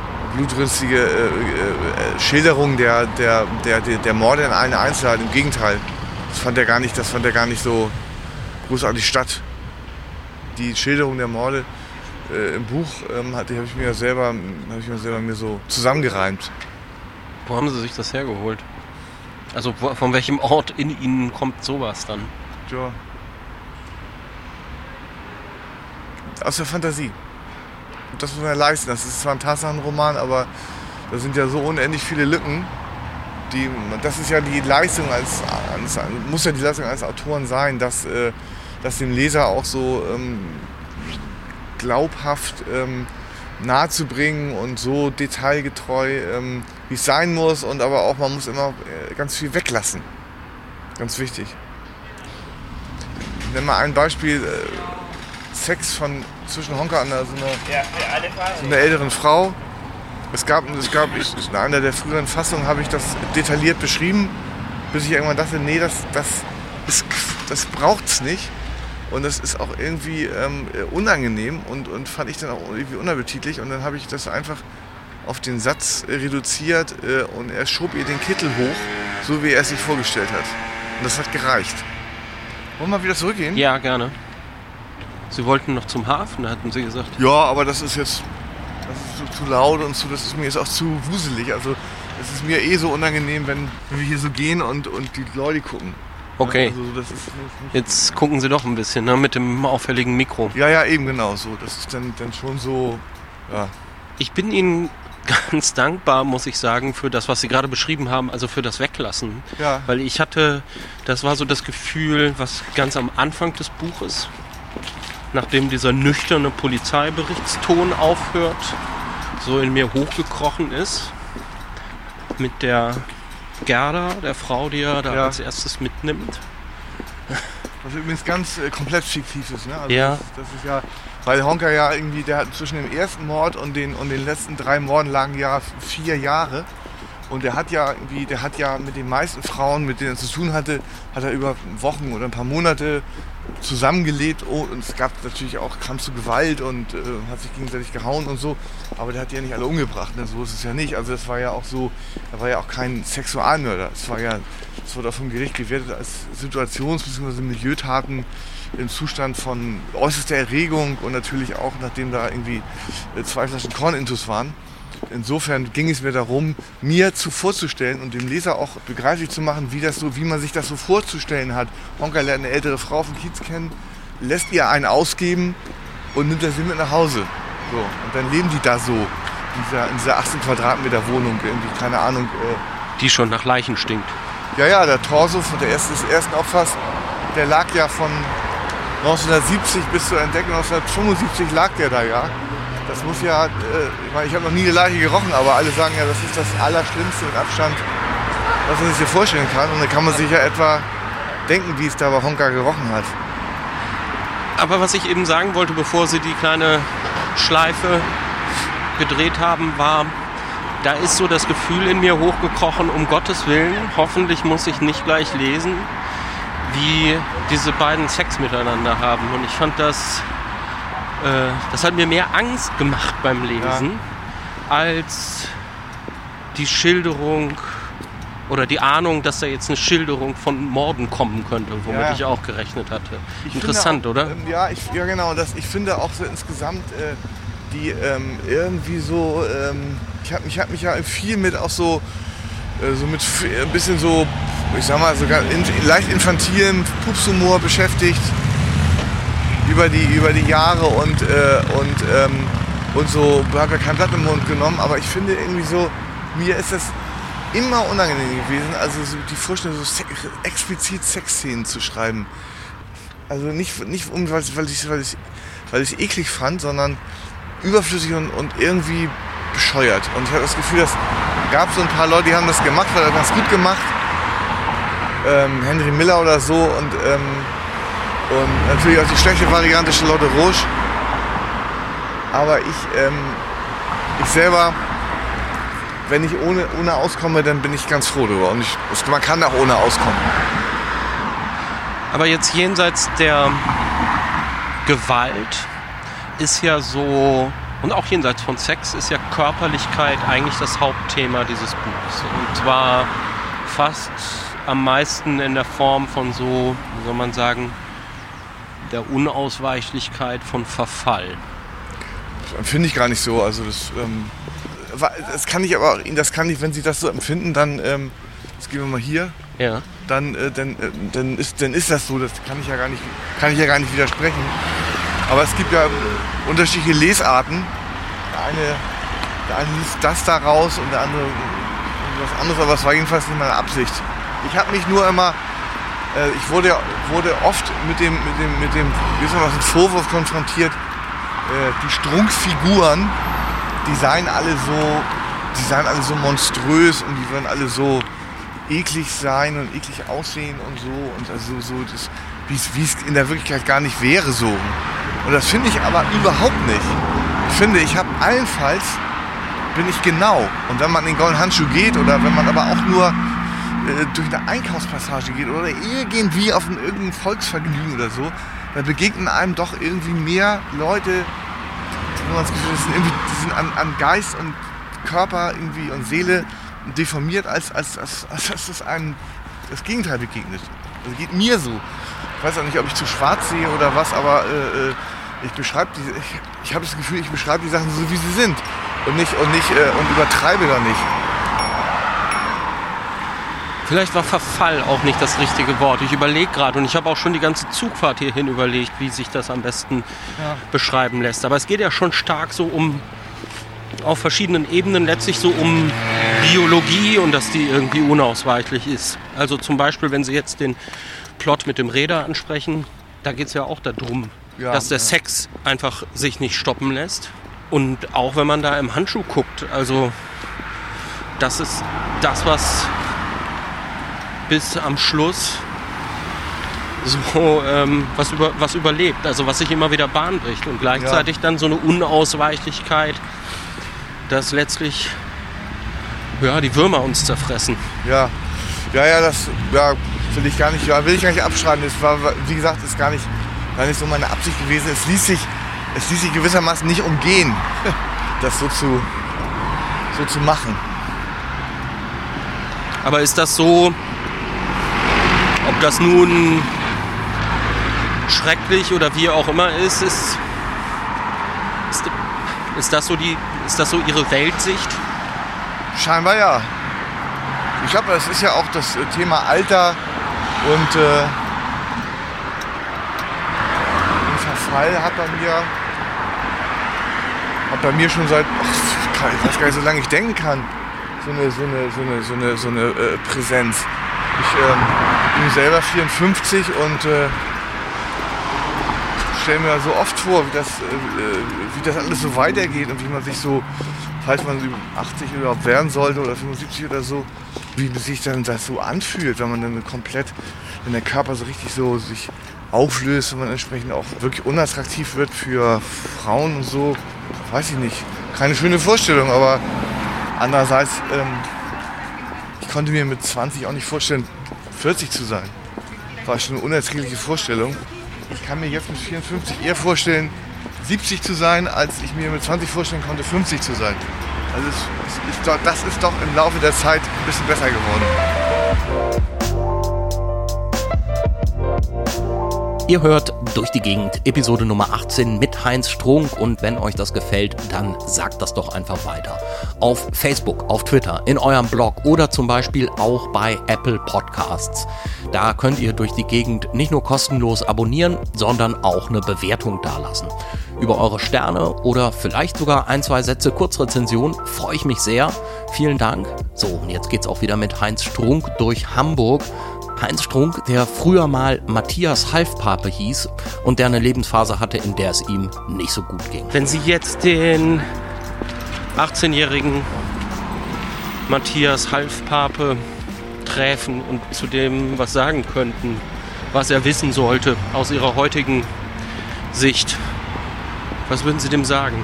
Schilderung der Morde in einer Einzelheit. Im Gegenteil, das fand ja gar nicht so großartig statt. Die Schilderung der Morde im Buch habe ich mir selber mir so zusammengereimt. Wo haben Sie sich das hergeholt? Also von welchem Ort in Ihnen kommt sowas dann? Ja. Aus der Fantasie. Und das muss man ja leisten. Das ist zwar ein Tatsachenroman, aber da sind ja so unendlich viele Lücken. Das ist ja die Leistung muss ja die Leistung eines Autoren sein, dass dem Leser auch so glaubhaft nahezubringen und so detailgetreu, wie es sein muss. Und aber auch, man muss immer ganz viel weglassen. Ganz wichtig. Ich nenne mal ein Beispiel. Sex zwischen Honka und so einer älteren Frau. In einer der früheren Fassungen habe ich das detailliert beschrieben, bis ich irgendwann dachte, nee, das braucht's nicht. Und das ist auch irgendwie unangenehm und fand ich dann auch irgendwie unappetitlich. Und dann habe ich das einfach auf den Satz reduziert und er schob ihr den Kittel hoch, so wie er es sich vorgestellt hat. Und das hat gereicht. Wollen wir wieder zurückgehen? Ja, gerne. Sie wollten noch zum Hafen, hatten Sie gesagt. Ja, aber das ist jetzt zu laut und das ist mir jetzt auch zu wuselig. Also es ist mir so unangenehm, wenn wir hier so gehen und die Leute gucken. Okay, Also das ist nicht jetzt gucken Sie doch ein bisschen, ne, mit dem auffälligen Mikro. ja, eben genau so. Das ist dann schon so, ja. Ich bin Ihnen ganz dankbar, muss ich sagen, für das, was Sie gerade beschrieben haben, also für das Weglassen. Ja. Weil das war so das Gefühl, was ganz am Anfang des Buches, nachdem dieser nüchterne Polizeiberichtstonen aufhört, so in mir hochgekrochen ist. Mit der Gerda, der Frau, die er da als erstes mitnimmt. Was übrigens ganz komplett fiktiv ist, ne? Also Ja. Das ist ja, weil Honka ja irgendwie, der hat zwischen dem ersten Mord und den letzten 3 Morden lagen ja 4 Jahre. Und der hat ja mit den meisten Frauen, mit denen er zu tun hatte, hat er über Wochen oder ein paar Monate zusammengelebt. Oh, und es gab natürlich auch, kam zu Gewalt und hat sich gegenseitig gehauen und so. Aber der hat die ja nicht alle umgebracht, ne? So ist es ja nicht. Also das war ja auch so, er war ja auch kein Sexualmörder. Es wurde auch vom Gericht gewertet als Situations- bzw. Milieutaten im Zustand von äußerster Erregung und natürlich auch, nachdem da irgendwie 2 Flaschen Kornintus waren. Insofern ging es mir darum, mir vorzustellen und dem Leser auch begreiflich zu machen, wie man sich das so vorzustellen hat. Honka lernt eine ältere Frau vom Kiez kennen, lässt ihr einen ausgeben und nimmt das mit nach Hause. So, und dann leben die da so, in dieser 18 Quadratmeter Wohnung, irgendwie, keine Ahnung. Die schon nach Leichen stinkt. Ja, der Torso des ersten Opfers, der lag ja von 1970 bis zur Entdeckung 1975 lag der da, ja. Das muss ja, ich habe noch nie eine Leiche gerochen, aber alle sagen ja, das ist das Allerschlimmste mit Abstand, was man sich hier vorstellen kann. Und dann kann man sich ja etwa denken, wie es da bei Honka gerochen hat. Aber was ich eben sagen wollte, bevor Sie die kleine Schleife gedreht haben, war, da ist so das Gefühl in mir hochgekrochen, um Gottes Willen, hoffentlich muss ich nicht gleich lesen, wie diese beiden Sex miteinander haben. Und ich fand das hat mir mehr Angst gemacht beim Lesen, als die Schilderung oder die Ahnung, dass da jetzt eine Schilderung von Morden kommen könnte, womit ich auch gerechnet hatte. Interessant, auch, oder? Ja, genau. Ich finde auch so insgesamt, die irgendwie so, ich hab mich ja viel mit auch so mit ein bisschen so, ich sag mal, sogar leicht infantilem Pupshumor beschäftigt. Über die Jahre und so, habe ja kein Blatt im Mund genommen, aber ich finde irgendwie so, mir ist das immer unangenehm gewesen, also so die Vorstellung, so explizit Sexszenen zu schreiben. Also nicht weil ich eklig fand, sondern überflüssig und irgendwie bescheuert. Und ich habe das Gefühl, es gab so ein paar Leute, die haben das gemacht, hat er ganz gut gemacht. Henry Miller oder so und natürlich auch die schlechte Variante Charlotte Roche. Aber ich selber, wenn ich ohne auskomme, dann bin ich ganz froh darüber. Und man kann auch ohne auskommen. Aber jetzt jenseits der Gewalt ist ja so, und auch jenseits von Sex, ist ja Körperlichkeit eigentlich das Hauptthema dieses Buches. Und zwar fast am meisten in der Form von so, wie soll man sagen, der Unausweichlichkeit von Verfall. Das empfinde ich gar nicht so. Also das kann ich, wenn Sie das so empfinden, dann, jetzt gehen wir mal hier, ja. Dann ist das so. Das kann ich ja gar nicht widersprechen. Aber es gibt ja unterschiedliche Lesarten. Der eine liest das da raus und der andere was anderes, aber es war jedenfalls nicht meine Absicht. Ich habe mich nur immer ich wurde oft mit dem Vorwurf konfrontiert, die Strunkfiguren, die seien alle so monströs und die würden alle so eklig sein und eklig aussehen und so und also so das, wie es in der Wirklichkeit gar nicht wäre so. Und das finde ich aber überhaupt nicht. Ich finde, allenfalls bin ich genau. Und wenn man in den goldenen Handschuh geht oder wenn man aber auch nur durch eine Einkaufspassage geht oder irgendwie auf irgendein Volksvergnügen oder so, dann begegnen einem doch irgendwie mehr Leute, wo man das Gefühl hat, die sind an Geist und Körper irgendwie und Seele deformiert, als es einem das Gegenteil begegnet. Das geht mir so. Ich weiß auch nicht, ob ich zu schwarz sehe oder was, aber ich habe das Gefühl, ich beschreibe die Sachen so, wie sie sind und übertreibe da nicht. Vielleicht war Verfall auch nicht das richtige Wort. Ich überlege gerade und ich habe auch schon die ganze Zugfahrt hierhin überlegt, wie sich das am besten beschreiben lässt. Aber es geht ja schon stark so auf verschiedenen Ebenen letztlich so um Biologie und dass die irgendwie unausweichlich ist. Also zum Beispiel, wenn Sie jetzt den Plot mit dem Räder ansprechen, da geht es ja auch darum, dass der Sex einfach sich nicht stoppen lässt. Und auch wenn man da im Handschuh guckt, also das ist das, was bis am Schluss so was überlebt, also was sich immer wieder Bahn bricht und gleichzeitig dann so eine Unausweichlichkeit, dass letztlich die Würmer uns zerfressen. Das will ich gar nicht abschreiben. Das war, wie gesagt, ist gar nicht so meine Absicht gewesen. Es ließ sich gewissermaßen nicht umgehen, das so zu machen. Aber ist das so, ob das nun schrecklich oder wie auch immer ist das so Ihre Weltsicht? Scheinbar ja. Ich glaube, das ist ja auch das Thema Alter und Verfall hat bei mir schon seit, ich weiß gar nicht, so lange ich denken kann, so eine Präsenz. Ich bin selber 54 und stelle mir so oft vor, wie das alles so weitergeht und wie man sich so, falls man 80 überhaupt werden sollte oder 75 oder so, wie sich dann das so anfühlt, wenn man dann wenn der Körper so richtig so sich auflöst, wenn man entsprechend auch wirklich unattraktiv wird für Frauen und so, weiß ich nicht. Keine schöne Vorstellung, aber andererseits, ich konnte mir mit 20 auch nicht vorstellen, 40 zu sein. War schon eine unerträgliche Vorstellung. Ich kann mir jetzt mit 54 eher vorstellen, 70 zu sein, als ich mir mit 20 vorstellen konnte, 50 zu sein. Also das ist doch im Laufe der Zeit ein bisschen besser geworden. Ihr hört Durch die Gegend, Episode Nummer 18 mit Heinz Strunk, und wenn euch das gefällt, dann sagt das doch einfach weiter. Auf Facebook, auf Twitter, in eurem Blog oder zum Beispiel auch bei Apple Podcasts. Da könnt ihr Durch die Gegend nicht nur kostenlos abonnieren, sondern auch eine Bewertung dalassen. Über eure Sterne oder vielleicht sogar 1-2 Sätze Kurzrezension freue ich mich sehr. Vielen Dank. So, und jetzt geht's auch wieder mit Heinz Strunk durch Hamburg. Heinz Strunk, der früher mal Matthias Halfpape hieß und der eine Lebensphase hatte, in der es ihm nicht so gut ging. Wenn Sie jetzt den 18-jährigen Matthias Halfpape treffen und zu dem was sagen könnten, was er wissen sollte aus Ihrer heutigen Sicht, was würden Sie dem sagen?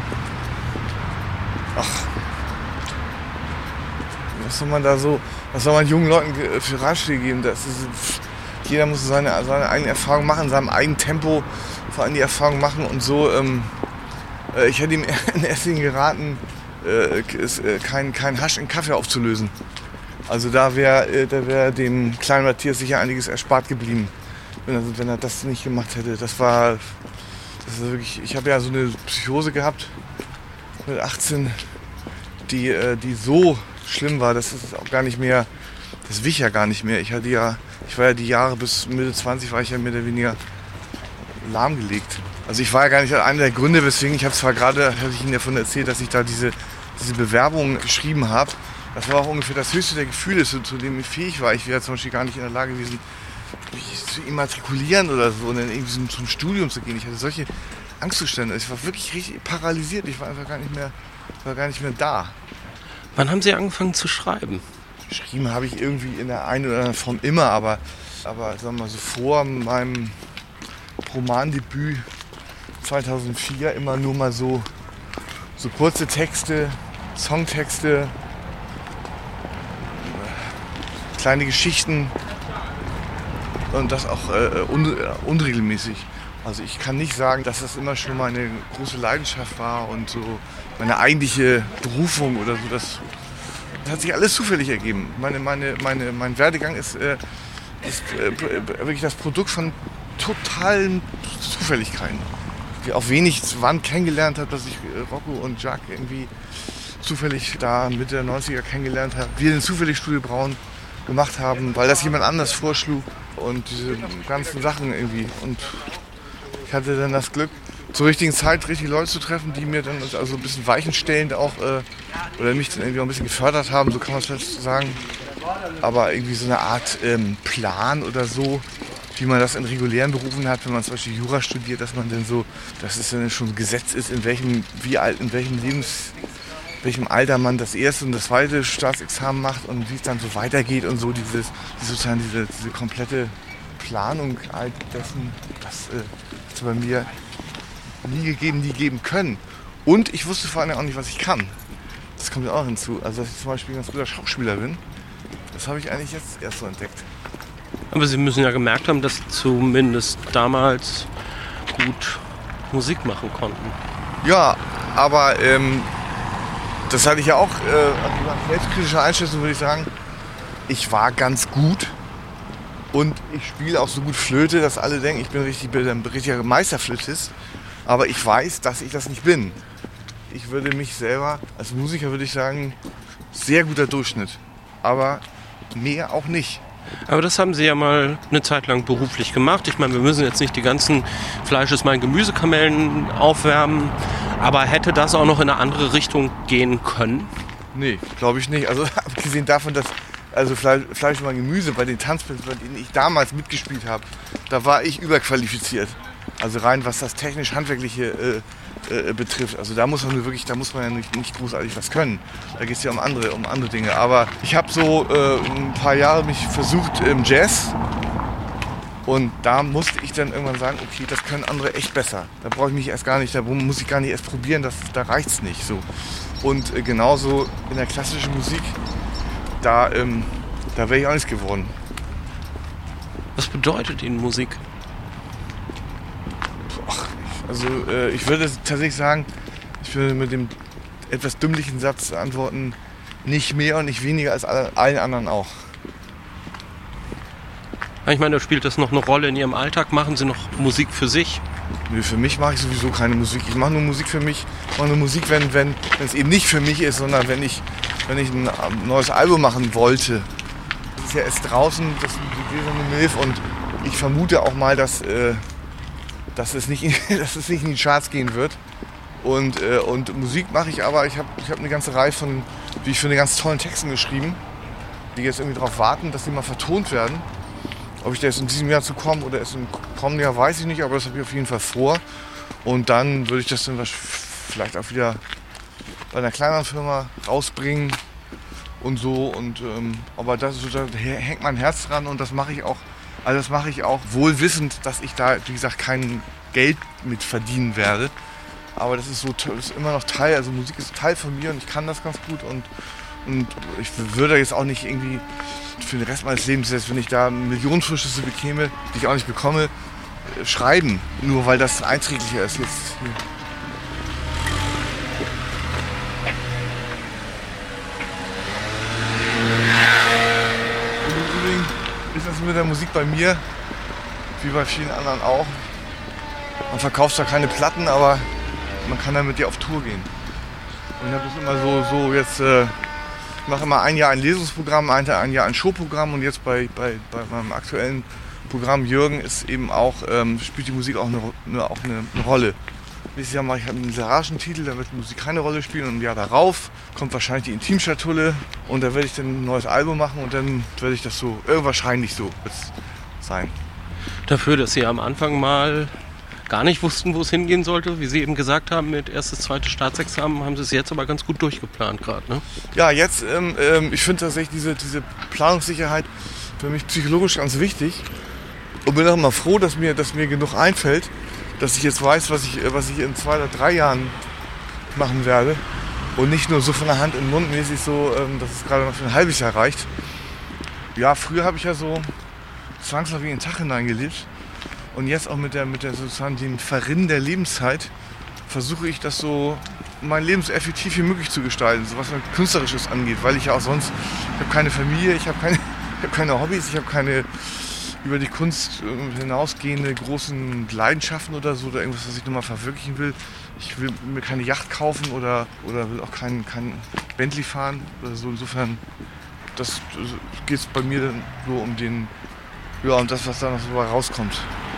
Was soll man jungen Leuten für Ratschläge geben? Jeder muss seine eigene Erfahrung machen, in seinem eigenen Tempo vor allem die Erfahrung machen und so. Ich hätte ihm in erster Linie geraten, kein Hasch in Kaffee aufzulösen. Also da wäre dem kleinen Matthias sicher einiges erspart geblieben, wenn er das nicht gemacht hätte. Das war wirklich, ich habe ja so eine Psychose gehabt mit 18, die so schlimm war, das ist auch gar nicht mehr, das wich ja gar nicht mehr. Ich war ja die Jahre bis Mitte 20 war ich ja mehr oder weniger lahmgelegt. Also ich war ja gar nicht einer der Gründe, weswegen ich habe zwar gerade, hatte ich Ihnen davon erzählt, dass ich da diese Bewerbung geschrieben habe. Das war auch ungefähr das höchste der Gefühle, zu dem ich fähig war. Ich wäre zum Beispiel gar nicht in der Lage gewesen, mich zu immatrikulieren oder so und dann irgendwie zum Studium zu gehen. Ich hatte solche Angstzustände. Ich war wirklich richtig paralysiert. Ich war einfach gar nicht mehr da. Wann haben Sie angefangen zu schreiben? Geschrieben habe ich irgendwie in der einen oder anderen Form immer, aber sagen wir mal so vor meinem Romandebüt 2004 immer nur mal so kurze Texte, Songtexte, kleine Geschichten und das auch unregelmäßig. Also ich kann nicht sagen, dass das immer schon meine große Leidenschaft war und so meine eigentliche Berufung oder so. Das hat sich alles zufällig ergeben. Mein Werdegang ist wirklich das Produkt von totalen Zufälligkeiten. Auch wen ich wann kennengelernt habe, dass ich Rocco und Jacques irgendwie zufällig da Mitte der 90er kennengelernt habe. Wir den zufällig Studio Braun gemacht haben, weil das jemand anders vorschlug und diese ganzen Sachen irgendwie. Und ich hatte dann das Glück, zur richtigen Zeit richtige Leute zu treffen, die mir dann also ein bisschen weichenstellend auch oder mich dann irgendwie auch ein bisschen gefördert haben, so kann man es vielleicht sagen. Aber irgendwie so eine Art Plan oder so, wie man das in regulären Berufen hat, wenn man zum Beispiel Jura studiert, dass man dann so, dass es dann schon Gesetz ist, in welchem Alter man das erste und das zweite Staatsexamen macht und wie es dann so weitergeht und so diese komplette Planung all dessen, das hat bei mir nie geben können. Und ich wusste vor allem auch nicht, was ich kann. Das kommt ja auch hinzu. Also dass ich zum Beispiel ein ganz guter Schauspieler bin, das habe ich eigentlich jetzt erst so entdeckt. Aber Sie müssen ja gemerkt haben, dass Sie zumindest damals gut Musik machen konnten. Ja, aber das hatte ich ja auch nach selbstkritischer Einschätzung, würde ich sagen, ich war ganz gut und ich spiele auch so gut Flöte, dass alle denken, ich bin ein richtiger Meisterflötist, aber ich weiß, dass ich das nicht bin. Ich würde mich selber, als Musiker würde ich sagen, sehr guter Durchschnitt, aber mehr auch nicht. Aber das haben Sie ja mal eine Zeit lang beruflich gemacht. Ich meine, wir müssen jetzt nicht die ganzen Fleisch ist mein Gemüsekamellen aufwärmen, aber hätte das auch noch in eine andere Richtung gehen können? Nee, glaube ich nicht. Also abgesehen davon, dass also Fleisch und Gemüse bei den Tanzbands, bei denen ich damals mitgespielt habe, da war ich überqualifiziert. Also rein was das technisch-handwerkliche betrifft. Also da muss man ja nicht großartig was können. Da geht es ja um andere Dinge. Aber ich habe so ein paar Jahre mich versucht im Jazz und da musste ich dann irgendwann sagen, okay, das können andere echt besser. Da brauche ich mich erst gar nicht, da muss ich gar nicht erst probieren, da reicht es nicht so. Und genauso in der klassischen Musik, da wäre ich auch nichts geworden. Was bedeutet Ihnen Musik? Also ich würde tatsächlich sagen, ich würde mit dem etwas dümmlichen Satz antworten, nicht mehr und nicht weniger als allen anderen auch. Ich meine, spielt das noch eine Rolle in Ihrem Alltag? Machen Sie noch Musik für sich? Nö, für mich mache ich sowieso keine Musik. Ich mache nur Musik für mich. Ich mache nur Musik, wenn es eben nicht für mich ist, sondern wenn ich ein neues Album machen wollte. Das ist ja erst draußen, das ist die Gläserne Milf und ich vermute auch mal, dass es nicht in die Charts gehen wird. Und Musik mache ich aber, ich hab eine ganze Reihe von, wie ich finde, ganz tollen Texten geschrieben, die jetzt irgendwie darauf warten, dass die mal vertont werden. Ob ich da jetzt in diesem Jahr zu kommen oder erst im kommenden Jahr, weiß ich nicht, aber das habe ich auf jeden Fall vor. Und dann würde ich das dann vielleicht auch wieder bei einer kleineren Firma rausbringen und so. Aber da hängt mein Herz dran und das mache ich auch. Also das mache ich auch wohl wissend, dass ich da, wie gesagt, kein Geld mit verdienen werde. Aber das ist immer noch Teil, also Musik ist Teil von mir und ich kann das ganz gut und ich würde jetzt auch nicht irgendwie für den Rest meines Lebens, wenn ich da Millionen Vorschüsse bekäme, die ich auch nicht bekomme, schreiben, nur weil das einträglicher ist jetzt hier. Ist das mit der Musik bei mir, wie bei vielen anderen auch. Man verkauft zwar keine Platten, aber man kann damit ja auf Tour gehen. Und ich habe das immer so jetzt, ich mache immer ein Jahr ein Lesungsprogramm, ein Jahr ein Showprogramm und jetzt bei meinem aktuellen Programm Jürgen ist eben auch, spielt die Musik auch eine Rolle. Nächstes Jahr mache ich einen literarischen Titel, da wird die Musik keine Rolle spielen und im Jahr darauf kommt wahrscheinlich die Intimschatulle und da werde ich dann ein neues Album machen und dann werde ich das so, wahrscheinlich so sein. Dafür, dass Sie am Anfang mal gar nicht wussten, wo es hingehen sollte, wie Sie eben gesagt haben, mit erstes, zweites Staatsexamen, haben Sie es jetzt aber ganz gut durchgeplant gerade, ne? Ja, jetzt, ich finde tatsächlich diese Planungssicherheit für mich psychologisch ganz wichtig und bin auch immer froh, dass mir genug einfällt, dass ich jetzt weiß, was ich in 2 oder 3 Jahren machen werde und nicht nur so von der Hand in den Mund mäßig so, dass es gerade noch für ein halbes Jahr reicht. Ja, früher habe ich ja so zwangsläufig in den Tag hineingelebt Und jetzt auch mit der sozusagen dem Verrinnen der Lebenszeit versuche ich das so, mein Leben so effektiv wie möglich zu gestalten, so was mein Künstlerisches angeht, weil ich ja auch sonst, ich habe keine Familie, ich habe keine Hobbys, ich habe keine über die Kunst hinausgehende großen Leidenschaften oder so, oder irgendwas, was ich nochmal verwirklichen will. Ich will mir keine Yacht kaufen oder will auch kein Bentley fahren oder so. Insofern geht es bei mir dann nur um das, was da noch so rauskommt.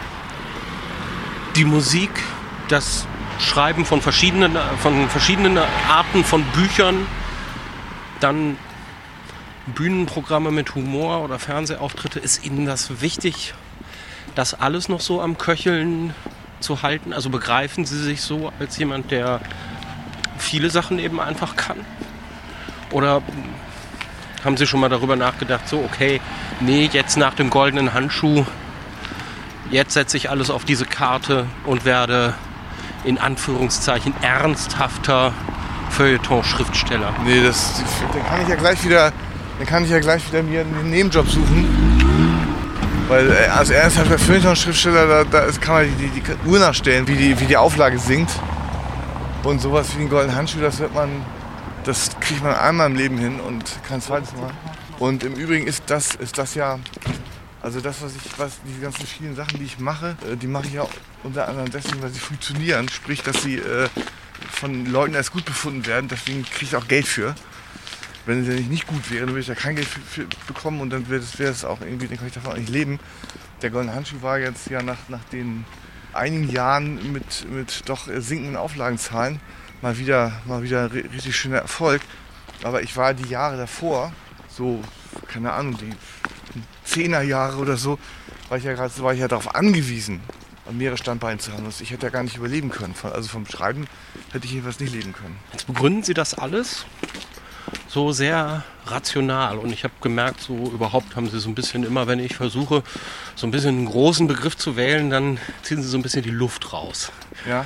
Die Musik, das Schreiben von verschiedenen Arten von Büchern, dann Bühnenprogramme mit Humor oder Fernsehauftritte. Ist Ihnen das wichtig, das alles noch so am Köcheln zu halten? Also begreifen Sie sich so als jemand, der viele Sachen eben einfach kann? Oder haben Sie schon mal darüber nachgedacht, so okay, nee, jetzt nach dem goldenen Handschuh, jetzt setze ich alles auf diese Karte und werde in Anführungszeichen ernsthafter Feuilleton-Schriftsteller? Nee, dann kann ich ja gleich wieder mir einen Nebenjob suchen. Weil als ernsthafter Feuilleton-Schriftsteller, da kann man die Uhr nachstellen, wie die Auflage sinkt. Und sowas wie den goldenen Handschuh, das kriegt man einmal im Leben hin und kein zweites Mal. Und im Übrigen ist das ja, also die ganzen vielen Sachen, die ich mache, die mache ich ja unter anderem deswegen, weil sie funktionieren. Sprich, dass sie von Leuten als gut befunden werden. Deswegen kriege ich auch Geld für. Wenn sie nicht gut wären, dann würde ich ja kein Geld für bekommen und dann wäre es auch irgendwie, dann kann ich davon auch nicht leben. Der goldene Handschuh war jetzt ja nach den einigen Jahren mit doch sinkenden Auflagenzahlen mal wieder richtig schöner Erfolg. Aber ich war die Jahre davor, so, keine Ahnung, die 10er Jahre oder so, war ich ja darauf angewiesen, mehrere Standbeine zu haben. Ich hätte ja gar nicht überleben können. Also vom Schreiben hätte ich jedenfalls nicht leben können. Jetzt begründen Sie das alles so sehr rational und ich habe gemerkt, so überhaupt haben Sie so ein bisschen immer, wenn ich versuche, so ein bisschen einen großen Begriff zu wählen, dann ziehen Sie so ein bisschen die Luft raus. Ja.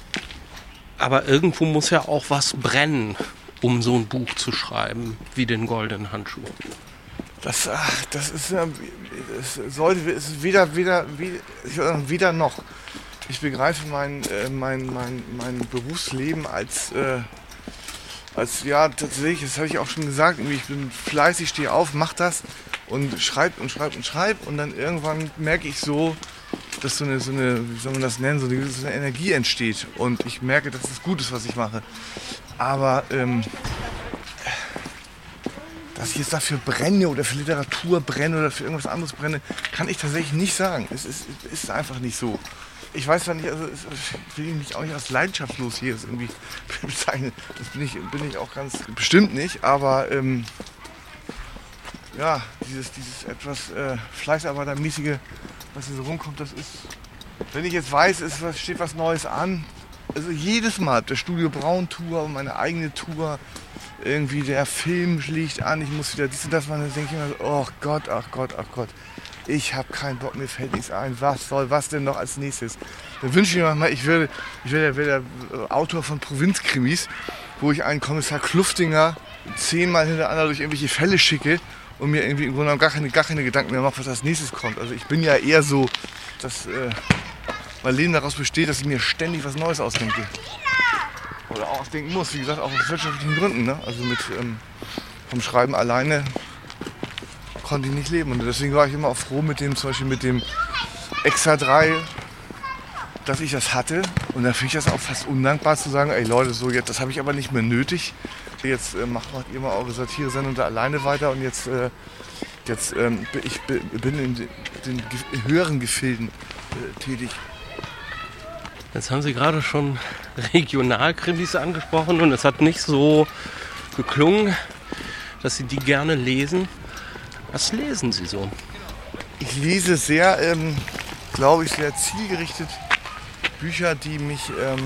Aber irgendwo muss ja auch was brennen, um so ein Buch zu schreiben, wie den goldenen Handschuh. Das ist weder noch. Ich begreife mein Berufsleben als ja, tatsächlich, das habe ich auch schon gesagt, ich bin fleißig, stehe auf, mach das und schreib und dann irgendwann merke ich so, dass so eine, wie soll man das nennen, so eine Energie entsteht und ich merke, dass es gut ist, was ich mache. Aber dass ich jetzt dafür brenne oder für Literatur brenne oder für irgendwas anderes brenne, kann ich tatsächlich nicht sagen. Es ist einfach nicht so. Ich weiß zwar nicht, also ich will mich auch nicht als leidenschaftslos hier irgendwie bezeichnen. Das bin ich auch ganz bestimmt nicht. Aber ja, dieses etwas Fleißarbeitermäßige, was hier so rumkommt, das ist, wenn ich jetzt weiß, steht was Neues an. Also jedes Mal, der Studio Braun Tour, meine eigene Tour, irgendwie der Film liegt an, ich muss wieder dies und das machen, dann denke ich immer so, oh Gott, ach Gott. Ich habe keinen Bock, mir fällt nichts ein. Was denn noch als nächstes? Dann wünsche ich mir manchmal, ich wäre der Autor von Provinzkrimis, wo ich einen Kommissar Kluftinger 10-mal hintereinander durch irgendwelche Fälle schicke und mir irgendwie im Grunde genommen gar keine Gedanken mehr mache, was als nächstes kommt. Also ich bin ja eher so, dass mein Leben daraus besteht, dass ich mir ständig was Neues ausdenke. Oder auch ausdenken muss, wie gesagt, auch aus wirtschaftlichen Gründen. Ne? Also vom Schreiben alleine konnte ich nicht leben. Und deswegen war ich immer auch froh zum Beispiel mit dem Extra 3, dass ich das hatte. Und da finde ich das auch fast undankbar zu sagen, ey Leute, so jetzt, das habe ich aber nicht mehr nötig. Jetzt macht ihr mal eure Satire-Sendung da alleine weiter und jetzt ich bin in den höheren Gefilden tätig. Jetzt haben Sie gerade schon Regionalkrimis angesprochen und es hat nicht so geklungen, dass Sie die gerne lesen. Was lesen Sie so? Ich lese sehr, glaube ich, sehr zielgerichtet Bücher, die mich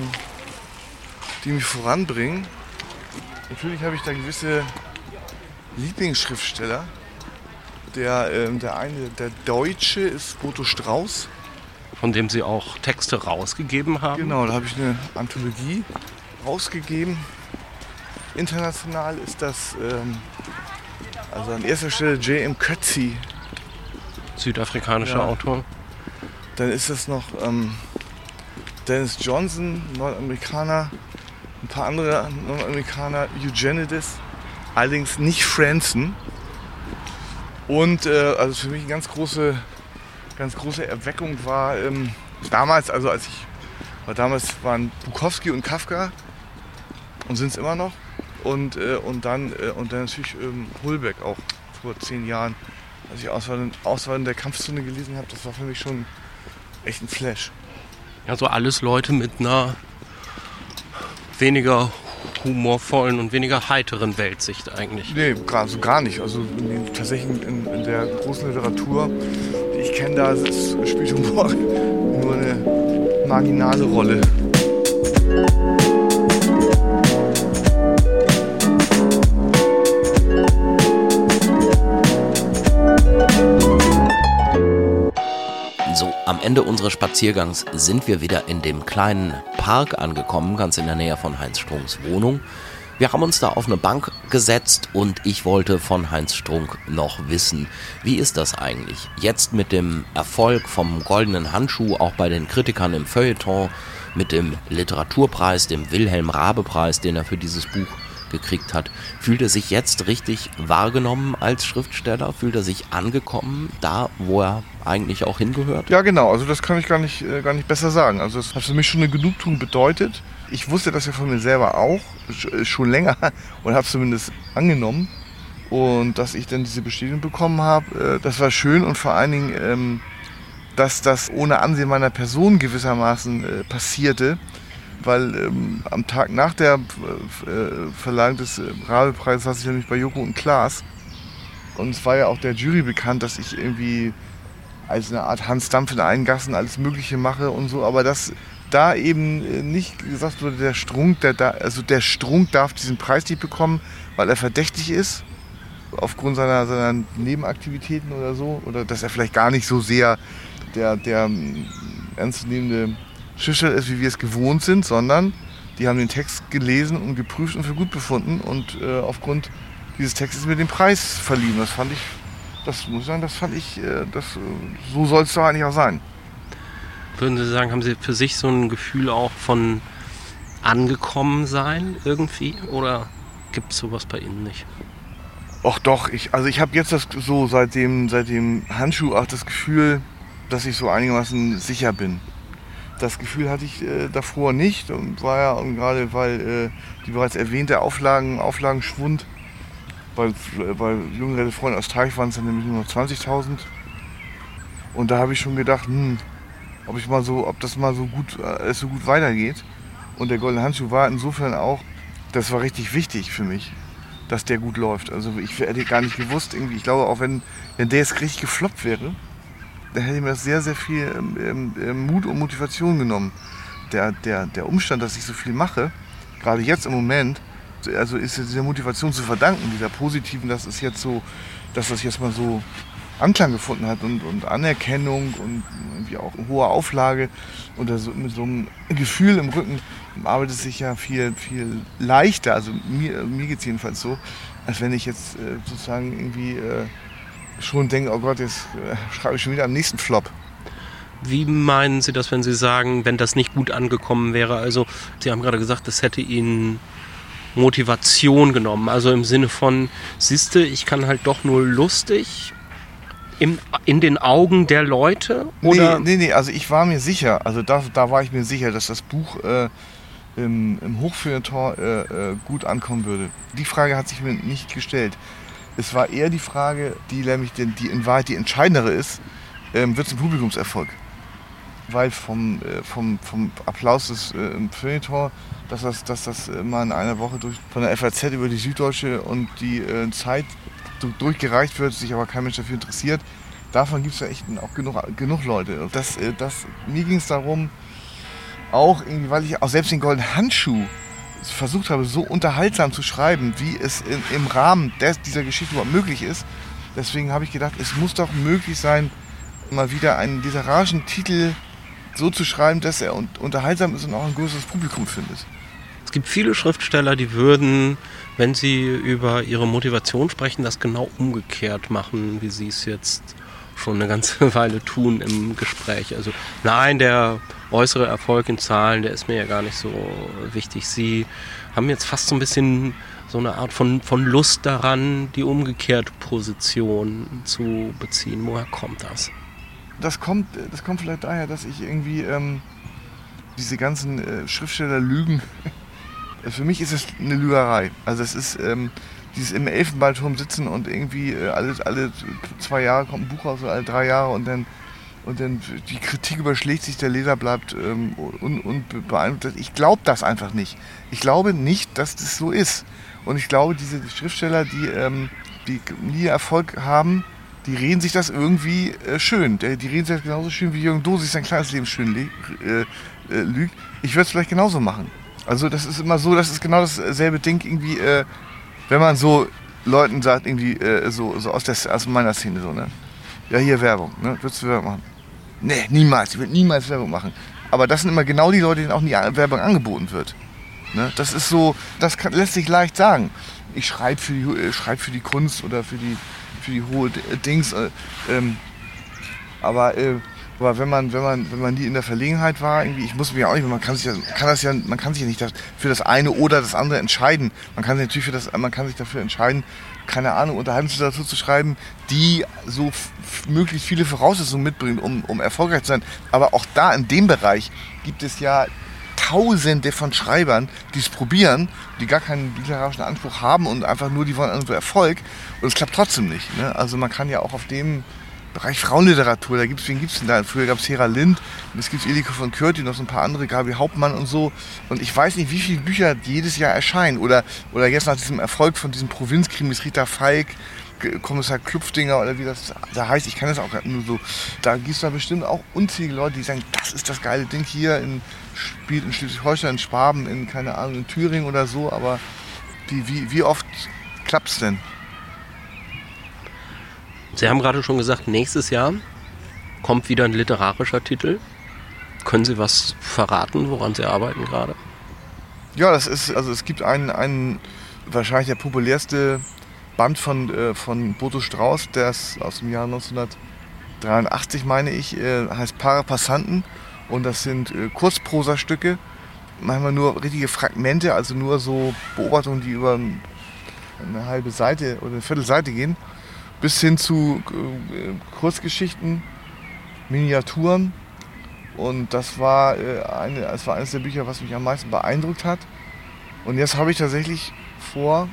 voranbringen. Natürlich habe ich da gewisse Lieblingsschriftsteller. Der Deutsche ist Boto Strauß. Von dem Sie auch Texte rausgegeben haben? Genau, da habe ich eine Anthologie rausgegeben. International ist das also an erster Stelle J.M. Coetzee. Südafrikanischer Autor. Dann ist es noch Dennis Johnson, Nordamerikaner, ein paar andere Nordamerikaner, Eugenides, allerdings nicht Franzen. Und also für mich eine ganz große Erweckung war damals, damals waren Bukowski und Kafka und sind es immer noch. Und dann natürlich Houellebecq auch vor 10 Jahren, als ich Auswahl in der Kampfzone gelesen habe, das war für mich schon echt ein Flash. Also alles Leute mit einer weniger humorvollen und weniger heiteren Weltsicht eigentlich. Nee, gar nicht. Also tatsächlich in der großen Literatur, die ich kenne, da spielt Humor nur eine marginale Rolle. So, am Ende unseres Spaziergangs sind wir wieder in dem kleinen Park angekommen, ganz in der Nähe von Heinz Strunks Wohnung. Wir haben uns da auf eine Bank gesetzt und ich wollte von Heinz Strunk noch wissen, wie ist das eigentlich? Jetzt mit dem Erfolg vom Goldenen Handschuh, auch bei den Kritikern im Feuilleton, mit dem Literaturpreis, dem Wilhelm-Raabe-Preis, den er für dieses Buch gekriegt hat. Fühlt er sich jetzt richtig wahrgenommen als Schriftsteller? Fühlt er sich angekommen, da wo er eigentlich auch hingehört? Ja, genau. Also das kann ich gar nicht besser sagen. Also das hat für mich schon eine Genugtuung bedeutet. Ich wusste das ja von mir selber auch, schon länger und habe es zumindest angenommen. Und dass ich dann diese Bestätigung bekommen habe, das war schön und vor allen Dingen, dass das ohne Ansehen meiner Person gewissermaßen passierte. Weil am Tag nach der Verleihung des Raabe-Preises saß ich nämlich bei Joko und Klaas. Und es war ja auch der Jury bekannt, dass ich irgendwie als eine Art Hans Dampf in allen Gassen alles Mögliche mache und so. Aber dass da eben nicht gesagt wurde, der Strunk darf diesen Preis nicht bekommen, weil er verdächtig ist, aufgrund seiner Nebenaktivitäten oder so. Oder dass er vielleicht gar nicht so sehr der ernstzunehmende Schriftsteller ist, wie wir es gewohnt sind, sondern die haben den Text gelesen und geprüft und für gut befunden und aufgrund dieses Textes mir den Preis verliehen. So soll es doch eigentlich auch sein. Würden Sie sagen, haben Sie für sich so ein Gefühl auch von angekommen sein irgendwie oder gibt es sowas bei Ihnen nicht? Och doch, ich habe jetzt seit dem Handschuh auch das Gefühl, dass ich so einigermaßen sicher bin. Das Gefühl hatte ich davor nicht und war ja gerade weil die bereits erwähnte Auflagenschwund, bei Jungräte Freunde aus Teich waren es dann nämlich nur noch 20.000 und da habe ich schon gedacht, ob das mal so gut weitergeht. Und der Goldene Handschuh war insofern auch, das war richtig wichtig für mich, dass der gut läuft. Also ich hätte gar nicht gewusst, irgendwie, ich glaube auch wenn der jetzt richtig gefloppt wäre, dann hätte mir das sehr, sehr viel Mut und Motivation genommen. Der Umstand, dass ich so viel mache, gerade jetzt im Moment, also ist dieser Motivation zu verdanken, dieser positiven, dass das jetzt mal so Anklang gefunden hat und Anerkennung und irgendwie auch eine hohe Auflage und mit so einem Gefühl im Rücken arbeitet es sich ja viel, viel leichter, also mir geht es jedenfalls so, als wenn ich jetzt sozusagen irgendwie schon denke, oh Gott, jetzt schreibe ich schon wieder am nächsten Flop. Wie meinen Sie das, wenn Sie sagen, wenn das nicht gut angekommen wäre? Also Sie haben gerade gesagt, das hätte Ihnen Motivation genommen, also im Sinne von, siehste, ich kann halt doch nur lustig in den Augen der Leute? Oder? Nee, also ich war mir sicher, also da war ich mir sicher, dass das Buch im Hochfeuilleton gut ankommen würde. Die Frage hat sich mir nicht gestellt. Es war eher die Frage, die nämlich die in Wahrheit die entscheidendere ist, wird es ein Publikumserfolg? Weil vom Applaus des Feuilleton, dass das mal in einer Woche von der FAZ über die Süddeutsche und die Zeit durchgereicht wird, sich aber kein Mensch dafür interessiert, davon gibt es ja echt auch genug Leute. Mir ging es darum, auch irgendwie, weil ich auch selbst den Goldenen Handschuh versucht habe, so unterhaltsam zu schreiben, wie es im Rahmen dieser Geschichte überhaupt möglich ist. Deswegen habe ich gedacht, es muss doch möglich sein, mal wieder einen literarischen Titel so zu schreiben, dass er unterhaltsam ist und auch ein größeres Publikum findet. Es gibt viele Schriftsteller, die würden, wenn sie über ihre Motivation sprechen, das genau umgekehrt machen, wie Sie es jetzt schon eine ganze Weile tun im Gespräch. Also nein, der äußere Erfolg in Zahlen, der ist mir ja gar nicht so wichtig. Sie haben jetzt fast so ein bisschen so eine Art von Lust daran, die umgekehrte Position zu beziehen. Woher kommt das? Das kommt vielleicht daher, dass ich irgendwie diese ganzen Schriftsteller-Lügen, für mich ist es eine Lügerei. Also es ist dieses im Elfenbeinturm sitzen und irgendwie alle 2 Jahre kommt ein Buch raus, oder alle 3 Jahre und dann die Kritik überschlägt sich, der Leser bleibt unbeeindruckt. Ich glaube das einfach nicht. Ich glaube nicht, dass das so ist. Und ich glaube, diese Schriftsteller, die nie Erfolg haben, die reden sich das irgendwie schön. Die reden sich das genauso schön, wie Jürgen Dosis sein kleines Leben schön lügt. Ich würde es vielleicht genauso machen. Also das ist immer so, das ist genau dasselbe Ding irgendwie, wenn man so Leuten sagt, irgendwie so aus meiner Szene so, ne? Ja, hier Werbung, ne? Würdest du Werbung machen? Nee, niemals. Ich würde niemals Werbung machen. Aber das sind immer genau die Leute, denen auch nie Werbung angeboten wird. Ne? Das ist so, lässt sich leicht sagen. Ich schreibe für die Kunst oder für die hohe Dings. Aber wenn man nie in der Verlegenheit war, irgendwie, ich muss mich ja auch nicht, man kann sich ja nicht für das eine oder das andere entscheiden. Man kann sich dafür entscheiden, keine Ahnung, Unterhaltungsliteratur zu schreiben, die so möglichst viele Voraussetzungen mitbringt, um erfolgreich zu sein. Aber auch da in dem Bereich gibt es ja Tausende von Schreibern, die es probieren, die gar keinen literarischen Anspruch haben und einfach nur, die wollen irgendwo Erfolg. Und es klappt trotzdem nicht. Ne? Also man kann ja auch auf dem Bereich Frauenliteratur, wen gibt es denn da? Früher gab es Hera Lind, und es gibt Eliko von Kürti, noch so ein paar andere, Gabi Hauptmann und so. Und ich weiß nicht, wie viele Bücher jedes Jahr erscheinen. Oder jetzt nach diesem Erfolg von diesem Provinzkrimis, Rita Falk, Kommissar Klupfdinger oder wie das da heißt, ich kann das auch nur so. Da gibt es da bestimmt auch unzählige Leute, die sagen, das ist das geile Ding hier, spielt in Schleswig-Holstein, in Schwaben, in Thüringen oder so, aber wie oft klappt es denn? Sie haben gerade schon gesagt, nächstes Jahr kommt wieder ein literarischer Titel. Können Sie was verraten, woran Sie arbeiten gerade? Ja, es gibt einen wahrscheinlich der populärste Band von Boto Strauß, der ist aus dem Jahr 1983, meine ich, heißt Para Passanten, und das sind Kurzprosastücke, manchmal nur richtige Fragmente, also nur so Beobachtungen, die über eine halbe Seite oder eine Viertelseite gehen, bis hin zu Kurzgeschichten, Miniaturen, und das war eines der Bücher, was mich am meisten beeindruckt hat. Und jetzt habe ich tatsächlich vor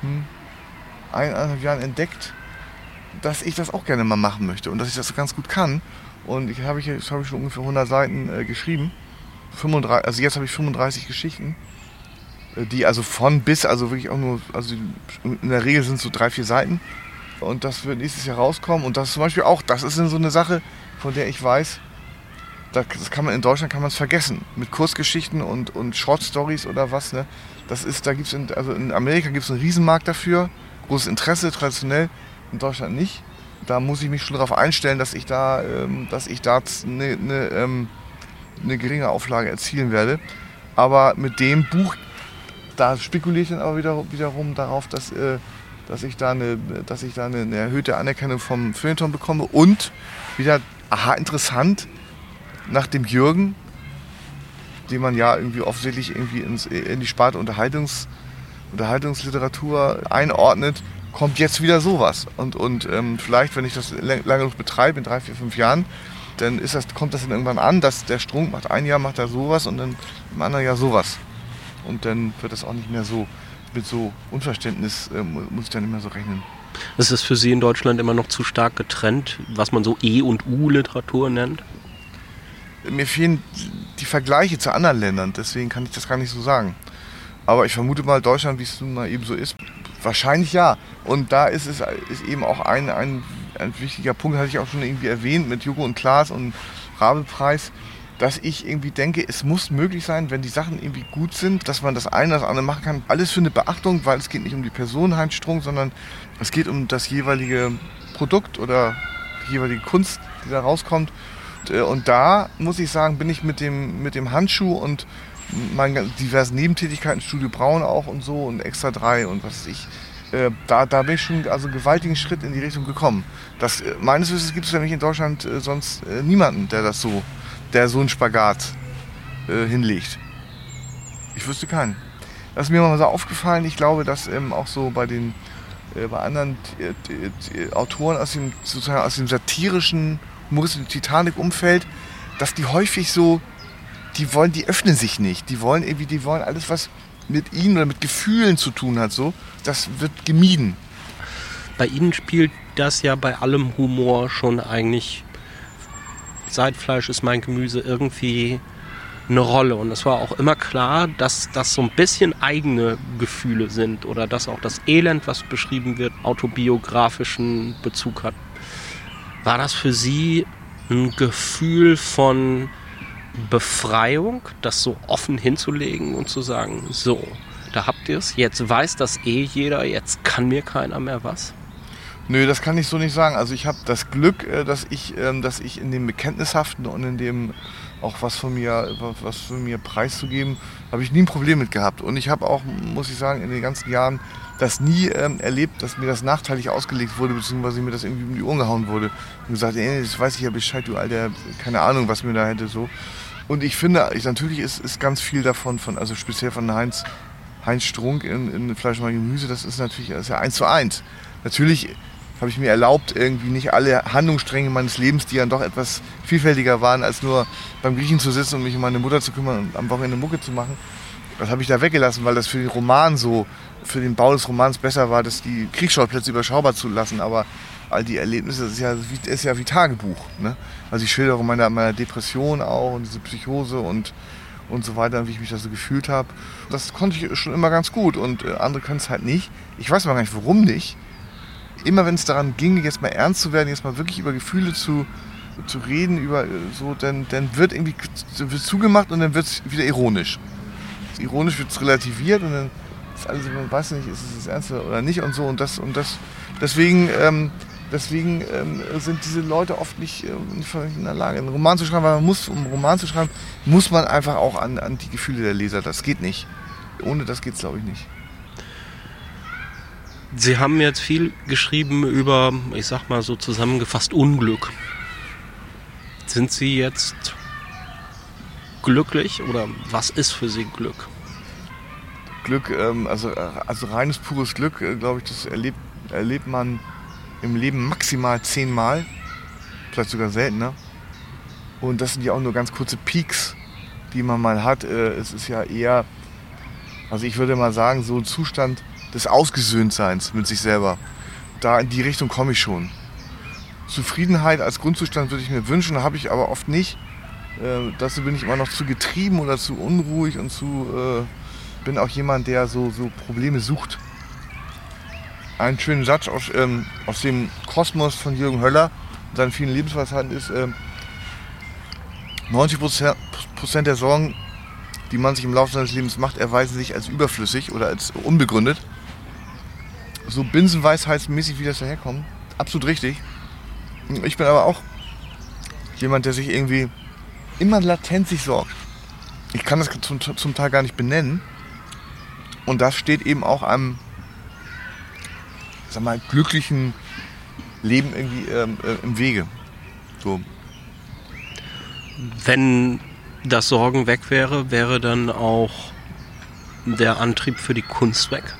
1,5 Jahren entdeckt, dass ich das auch gerne mal machen möchte und dass ich das so ganz gut kann. Und das habe ich schon ungefähr 100 Seiten geschrieben. Jetzt habe ich 35 Geschichten, die also von bis, also wirklich auch nur, also in der Regel sind es so 3-4 Seiten. Und das wird nächstes Jahr rauskommen. Und das ist zum Beispiel auch, das ist so eine Sache, von der ich weiß, das kann man in Deutschland vergessen. Mit Kurzgeschichten und Short Stories oder was, ne? In Amerika gibt es einen Riesenmarkt dafür. Großes Interesse, traditionell, in Deutschland nicht. Da muss ich mich schon darauf einstellen, dass ich da eine geringe Auflage erzielen werde. Aber mit dem Buch, da spekuliere ich dann aber wiederum darauf, dass ich da eine erhöhte Anerkennung vom Feuilleton bekomme. Und wieder, interessant, nach dem Jürgen, den man ja irgendwie offensichtlich irgendwie in die Sparte Unterhaltungsliteratur einordnet, kommt jetzt wieder sowas. Und vielleicht, wenn ich das lange genug betreibe, in 3, 4, 5 Jahren, dann kommt das dann irgendwann an, dass der Strunk ein Jahr macht er sowas und dann im anderen Jahr sowas. Und dann wird das auch nicht mehr so, mit so Unverständnis muss ich dann nicht mehr so rechnen. Ist es für Sie in Deutschland immer noch zu stark getrennt, was man so E- und U-Literatur nennt? Mir fehlen die Vergleiche zu anderen Ländern, deswegen kann ich das gar nicht so sagen. Aber ich vermute mal, Deutschland, wie es nun mal eben so ist, wahrscheinlich ja. Und da ist eben auch ein wichtiger Punkt, hatte ich auch schon irgendwie erwähnt, mit Joko und Klaas und Rabe-Preis, dass ich irgendwie denke, es muss möglich sein, wenn die Sachen irgendwie gut sind, dass man das eine oder das andere machen kann. Alles für eine Beachtung, weil es geht nicht um die Person Heinz Strunk, sondern es geht um das jeweilige Produkt oder die jeweilige Kunst, die da rauskommt. Und da, muss ich sagen, bin ich mit dem Handschuh und meinen diversen Nebentätigkeiten, Studio Braun auch und so und Extra 3 und was weiß ich, Da bin ich schon einen gewaltigen Schritt in die Richtung gekommen. Meines Wissens gibt es nämlich in Deutschland sonst niemanden, der so einen Spagat hinlegt. Ich wüsste keinen. Das ist mir mal so aufgefallen. Ich glaube, dass auch so bei anderen Autoren aus dem satirischen, humoristischen Titanic-Umfeld, dass die häufig so, die öffnen sich nicht. Die wollen alles, was mit ihnen oder mit Gefühlen zu tun hat, so, das wird gemieden. Bei Ihnen spielt das ja bei allem Humor schon eigentlich, seit Fleisch ist mein Gemüse, irgendwie eine Rolle. Und es war auch immer klar, dass das so ein bisschen eigene Gefühle sind oder dass auch das Elend, was beschrieben wird, autobiografischen Bezug hat. War das für Sie ein Gefühl von Befreiung, das so offen hinzulegen und zu sagen, so, da habt ihr es, jetzt weiß das jeder, jetzt kann mir keiner mehr was? Nö, das kann ich so nicht sagen. Also ich habe das Glück, dass ich in dem Bekenntnishaften und in dem auch was von mir preiszugeben, habe ich nie ein Problem mit gehabt. Und ich habe auch, muss ich sagen, in den ganzen Jahren das nie erlebt, dass mir das nachteilig ausgelegt wurde, beziehungsweise mir das irgendwie um die Ohren gehauen wurde. Und gesagt, das weiß ich ja Bescheid, du Alter, keine Ahnung, was mir da hätte so. Und ich finde, natürlich ist ganz viel davon, also speziell von Heinz Strunk in Fleisch und Gemüse, das ist natürlich ja 1:1. Natürlich habe ich mir erlaubt, irgendwie nicht alle Handlungsstränge meines Lebens, die dann doch etwas vielfältiger waren, als nur beim Griechen zu sitzen und mich um meine Mutter zu kümmern und am Wochenende Mucke zu machen. Das habe ich da weggelassen, weil das für den Roman für den Bau des Romans besser war, dass die Kriegsschauplätze überschaubar zu lassen. Aber all die Erlebnisse, das ist ja wie Tagebuch. Ne? Also ich schildere meiner Depression auch und diese Psychose und so weiter, wie ich mich da so gefühlt habe. Das konnte ich schon immer ganz gut und andere können es halt nicht. Ich weiß aber gar nicht, warum nicht. Immer wenn es daran ging, jetzt mal ernst zu werden, jetzt mal wirklich über Gefühle zu reden, dann wird irgendwie zugemacht und dann wird es wieder ironisch. Ironisch wird es relativiert und dann ist alles, man weiß nicht, ist es das Ernst oder nicht und so. Und deswegen sind diese Leute oft nicht in der Lage, einen Roman zu schreiben, weil um einen Roman zu schreiben, muss man einfach auch an die Gefühle der Leser. Das geht nicht. Ohne das geht es, glaube ich, nicht. Sie haben jetzt viel geschrieben über, ich sag mal so zusammengefasst, Unglück. Sind Sie jetzt glücklich oder was ist für Sie Glück? Glück, also reines, pures Glück, glaube ich, das erlebt man im Leben maximal 10-mal, vielleicht sogar seltener. Und das sind ja auch nur ganz kurze Peaks, die man mal hat. Es ist ja eher, also ich würde mal sagen, so ein Zustand des Ausgesöhntseins mit sich selber. Da in die Richtung komme ich schon. Zufriedenheit als Grundzustand würde ich mir wünschen, habe ich aber oft nicht. Dazu bin ich immer noch zu getrieben oder zu unruhig und bin auch jemand, der so Probleme sucht. Ein schöner Satz aus dem Kosmos von Jürgen Höller und seinen vielen Lebensweisheiten ist, 90% der Sorgen, die man sich im Laufe seines Lebens macht, erweisen sich als überflüssig oder als unbegründet. So binsenweisheitsmäßig, wie das daherkommt, absolut richtig. Ich bin aber auch jemand, der sich irgendwie immer latent sich sorgt. Ich kann das zum Teil gar nicht benennen. Und das steht eben auch einem, sag mal, glücklichen Leben irgendwie im Wege. So. Wenn das Sorgen weg wäre dann auch der Antrieb für die Kunst weg?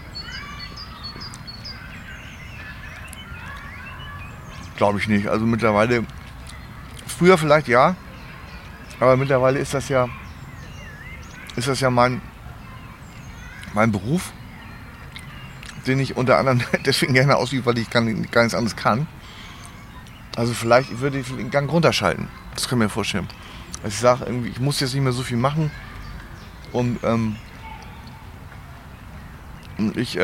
Glaube ich nicht. Also mittlerweile, früher vielleicht ja, aber mittlerweile ist das ja mein Beruf, den ich unter anderem deswegen gerne ausübe, weil ich gar nichts anderes kann. Also vielleicht würde ich den Gang runterschalten. Das kann ich mir vorstellen. Also ich sage irgendwie, ich muss jetzt nicht mehr so viel machen und ich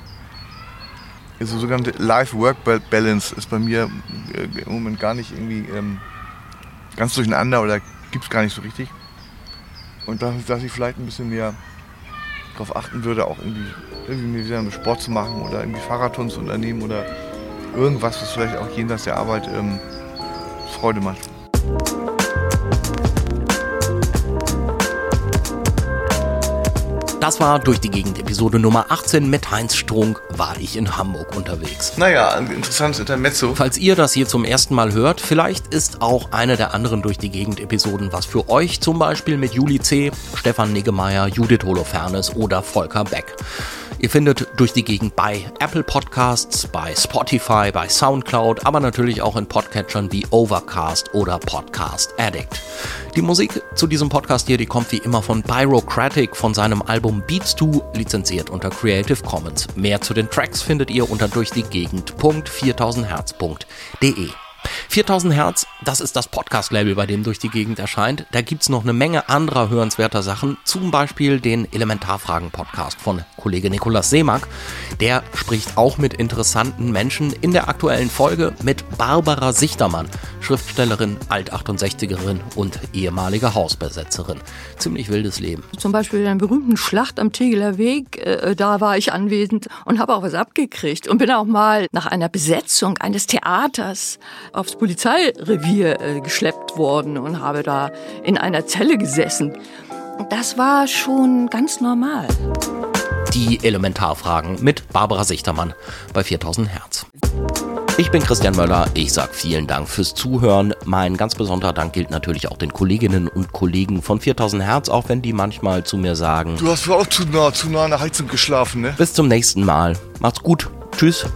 so sogenannte Life-Work-Balance ist bei mir im Moment gar nicht irgendwie ganz durcheinander oder gibt es gar nicht so richtig. Und dass ich vielleicht ein bisschen mehr darauf achten würde, auch irgendwie mir wieder einen Sport zu machen oder irgendwie Fahrradtouren zu unternehmen oder irgendwas, was vielleicht auch jenseits der Arbeit Freude macht. Das war Durch die Gegend Episode Nummer 18. Mit Heinz Strunk war ich in Hamburg unterwegs. Naja, ein interessantes Intermezzo. Falls ihr das hier zum ersten Mal hört, vielleicht ist auch eine der anderen Durch die Gegend Episoden was für euch. Zum Beispiel mit Juli C., Stefan Niggemeier, Judith Holofernes oder Volker Beck. Ihr findet Durch die Gegend bei Apple Podcasts, bei Spotify, bei Soundcloud, aber natürlich auch in Podcatchern wie Overcast oder Podcast Addict. Die Musik zu diesem Podcast hier, die kommt wie immer von Pyrocratic von seinem Album Beats 2, lizenziert unter Creative Commons. Mehr zu den Tracks findet ihr unter durchdiegegend.4000herz.de. 4000 Hertz, das ist das Podcast-Label, bei dem Durch die Gegend erscheint. Da gibt's noch eine Menge anderer hörenswerter Sachen, zum Beispiel den Elementarfragen-Podcast von Kollege Nikolaus Seemack. Der spricht auch mit interessanten Menschen. In der aktuellen Folge mit Barbara Sichtermann, Schriftstellerin, Alt-68erin und ehemalige Hausbesetzerin. Ziemlich wildes Leben. Zum Beispiel in einer berühmten Schlacht am Tegeler Weg, da war ich anwesend und habe auch was abgekriegt. Und bin auch mal nach einer Besetzung eines Theaters aufs Polizeirevier geschleppt worden und habe da in einer Zelle gesessen. Das war schon ganz normal. Die Elementarfragen mit Barbara Sichtermann bei 4000 Hertz. Ich bin Christian Möller, ich sag vielen Dank fürs Zuhören. Mein ganz besonderer Dank gilt natürlich auch den Kolleginnen und Kollegen von 4000 Hertz, auch wenn die manchmal zu mir sagen: Du hast wohl auch zu nah an der Heizung geschlafen, ne? Bis zum nächsten Mal. Macht's gut. Tschüss.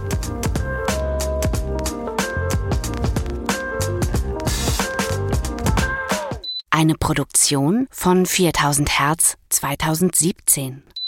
Eine Produktion von 4000 Hertz 2017.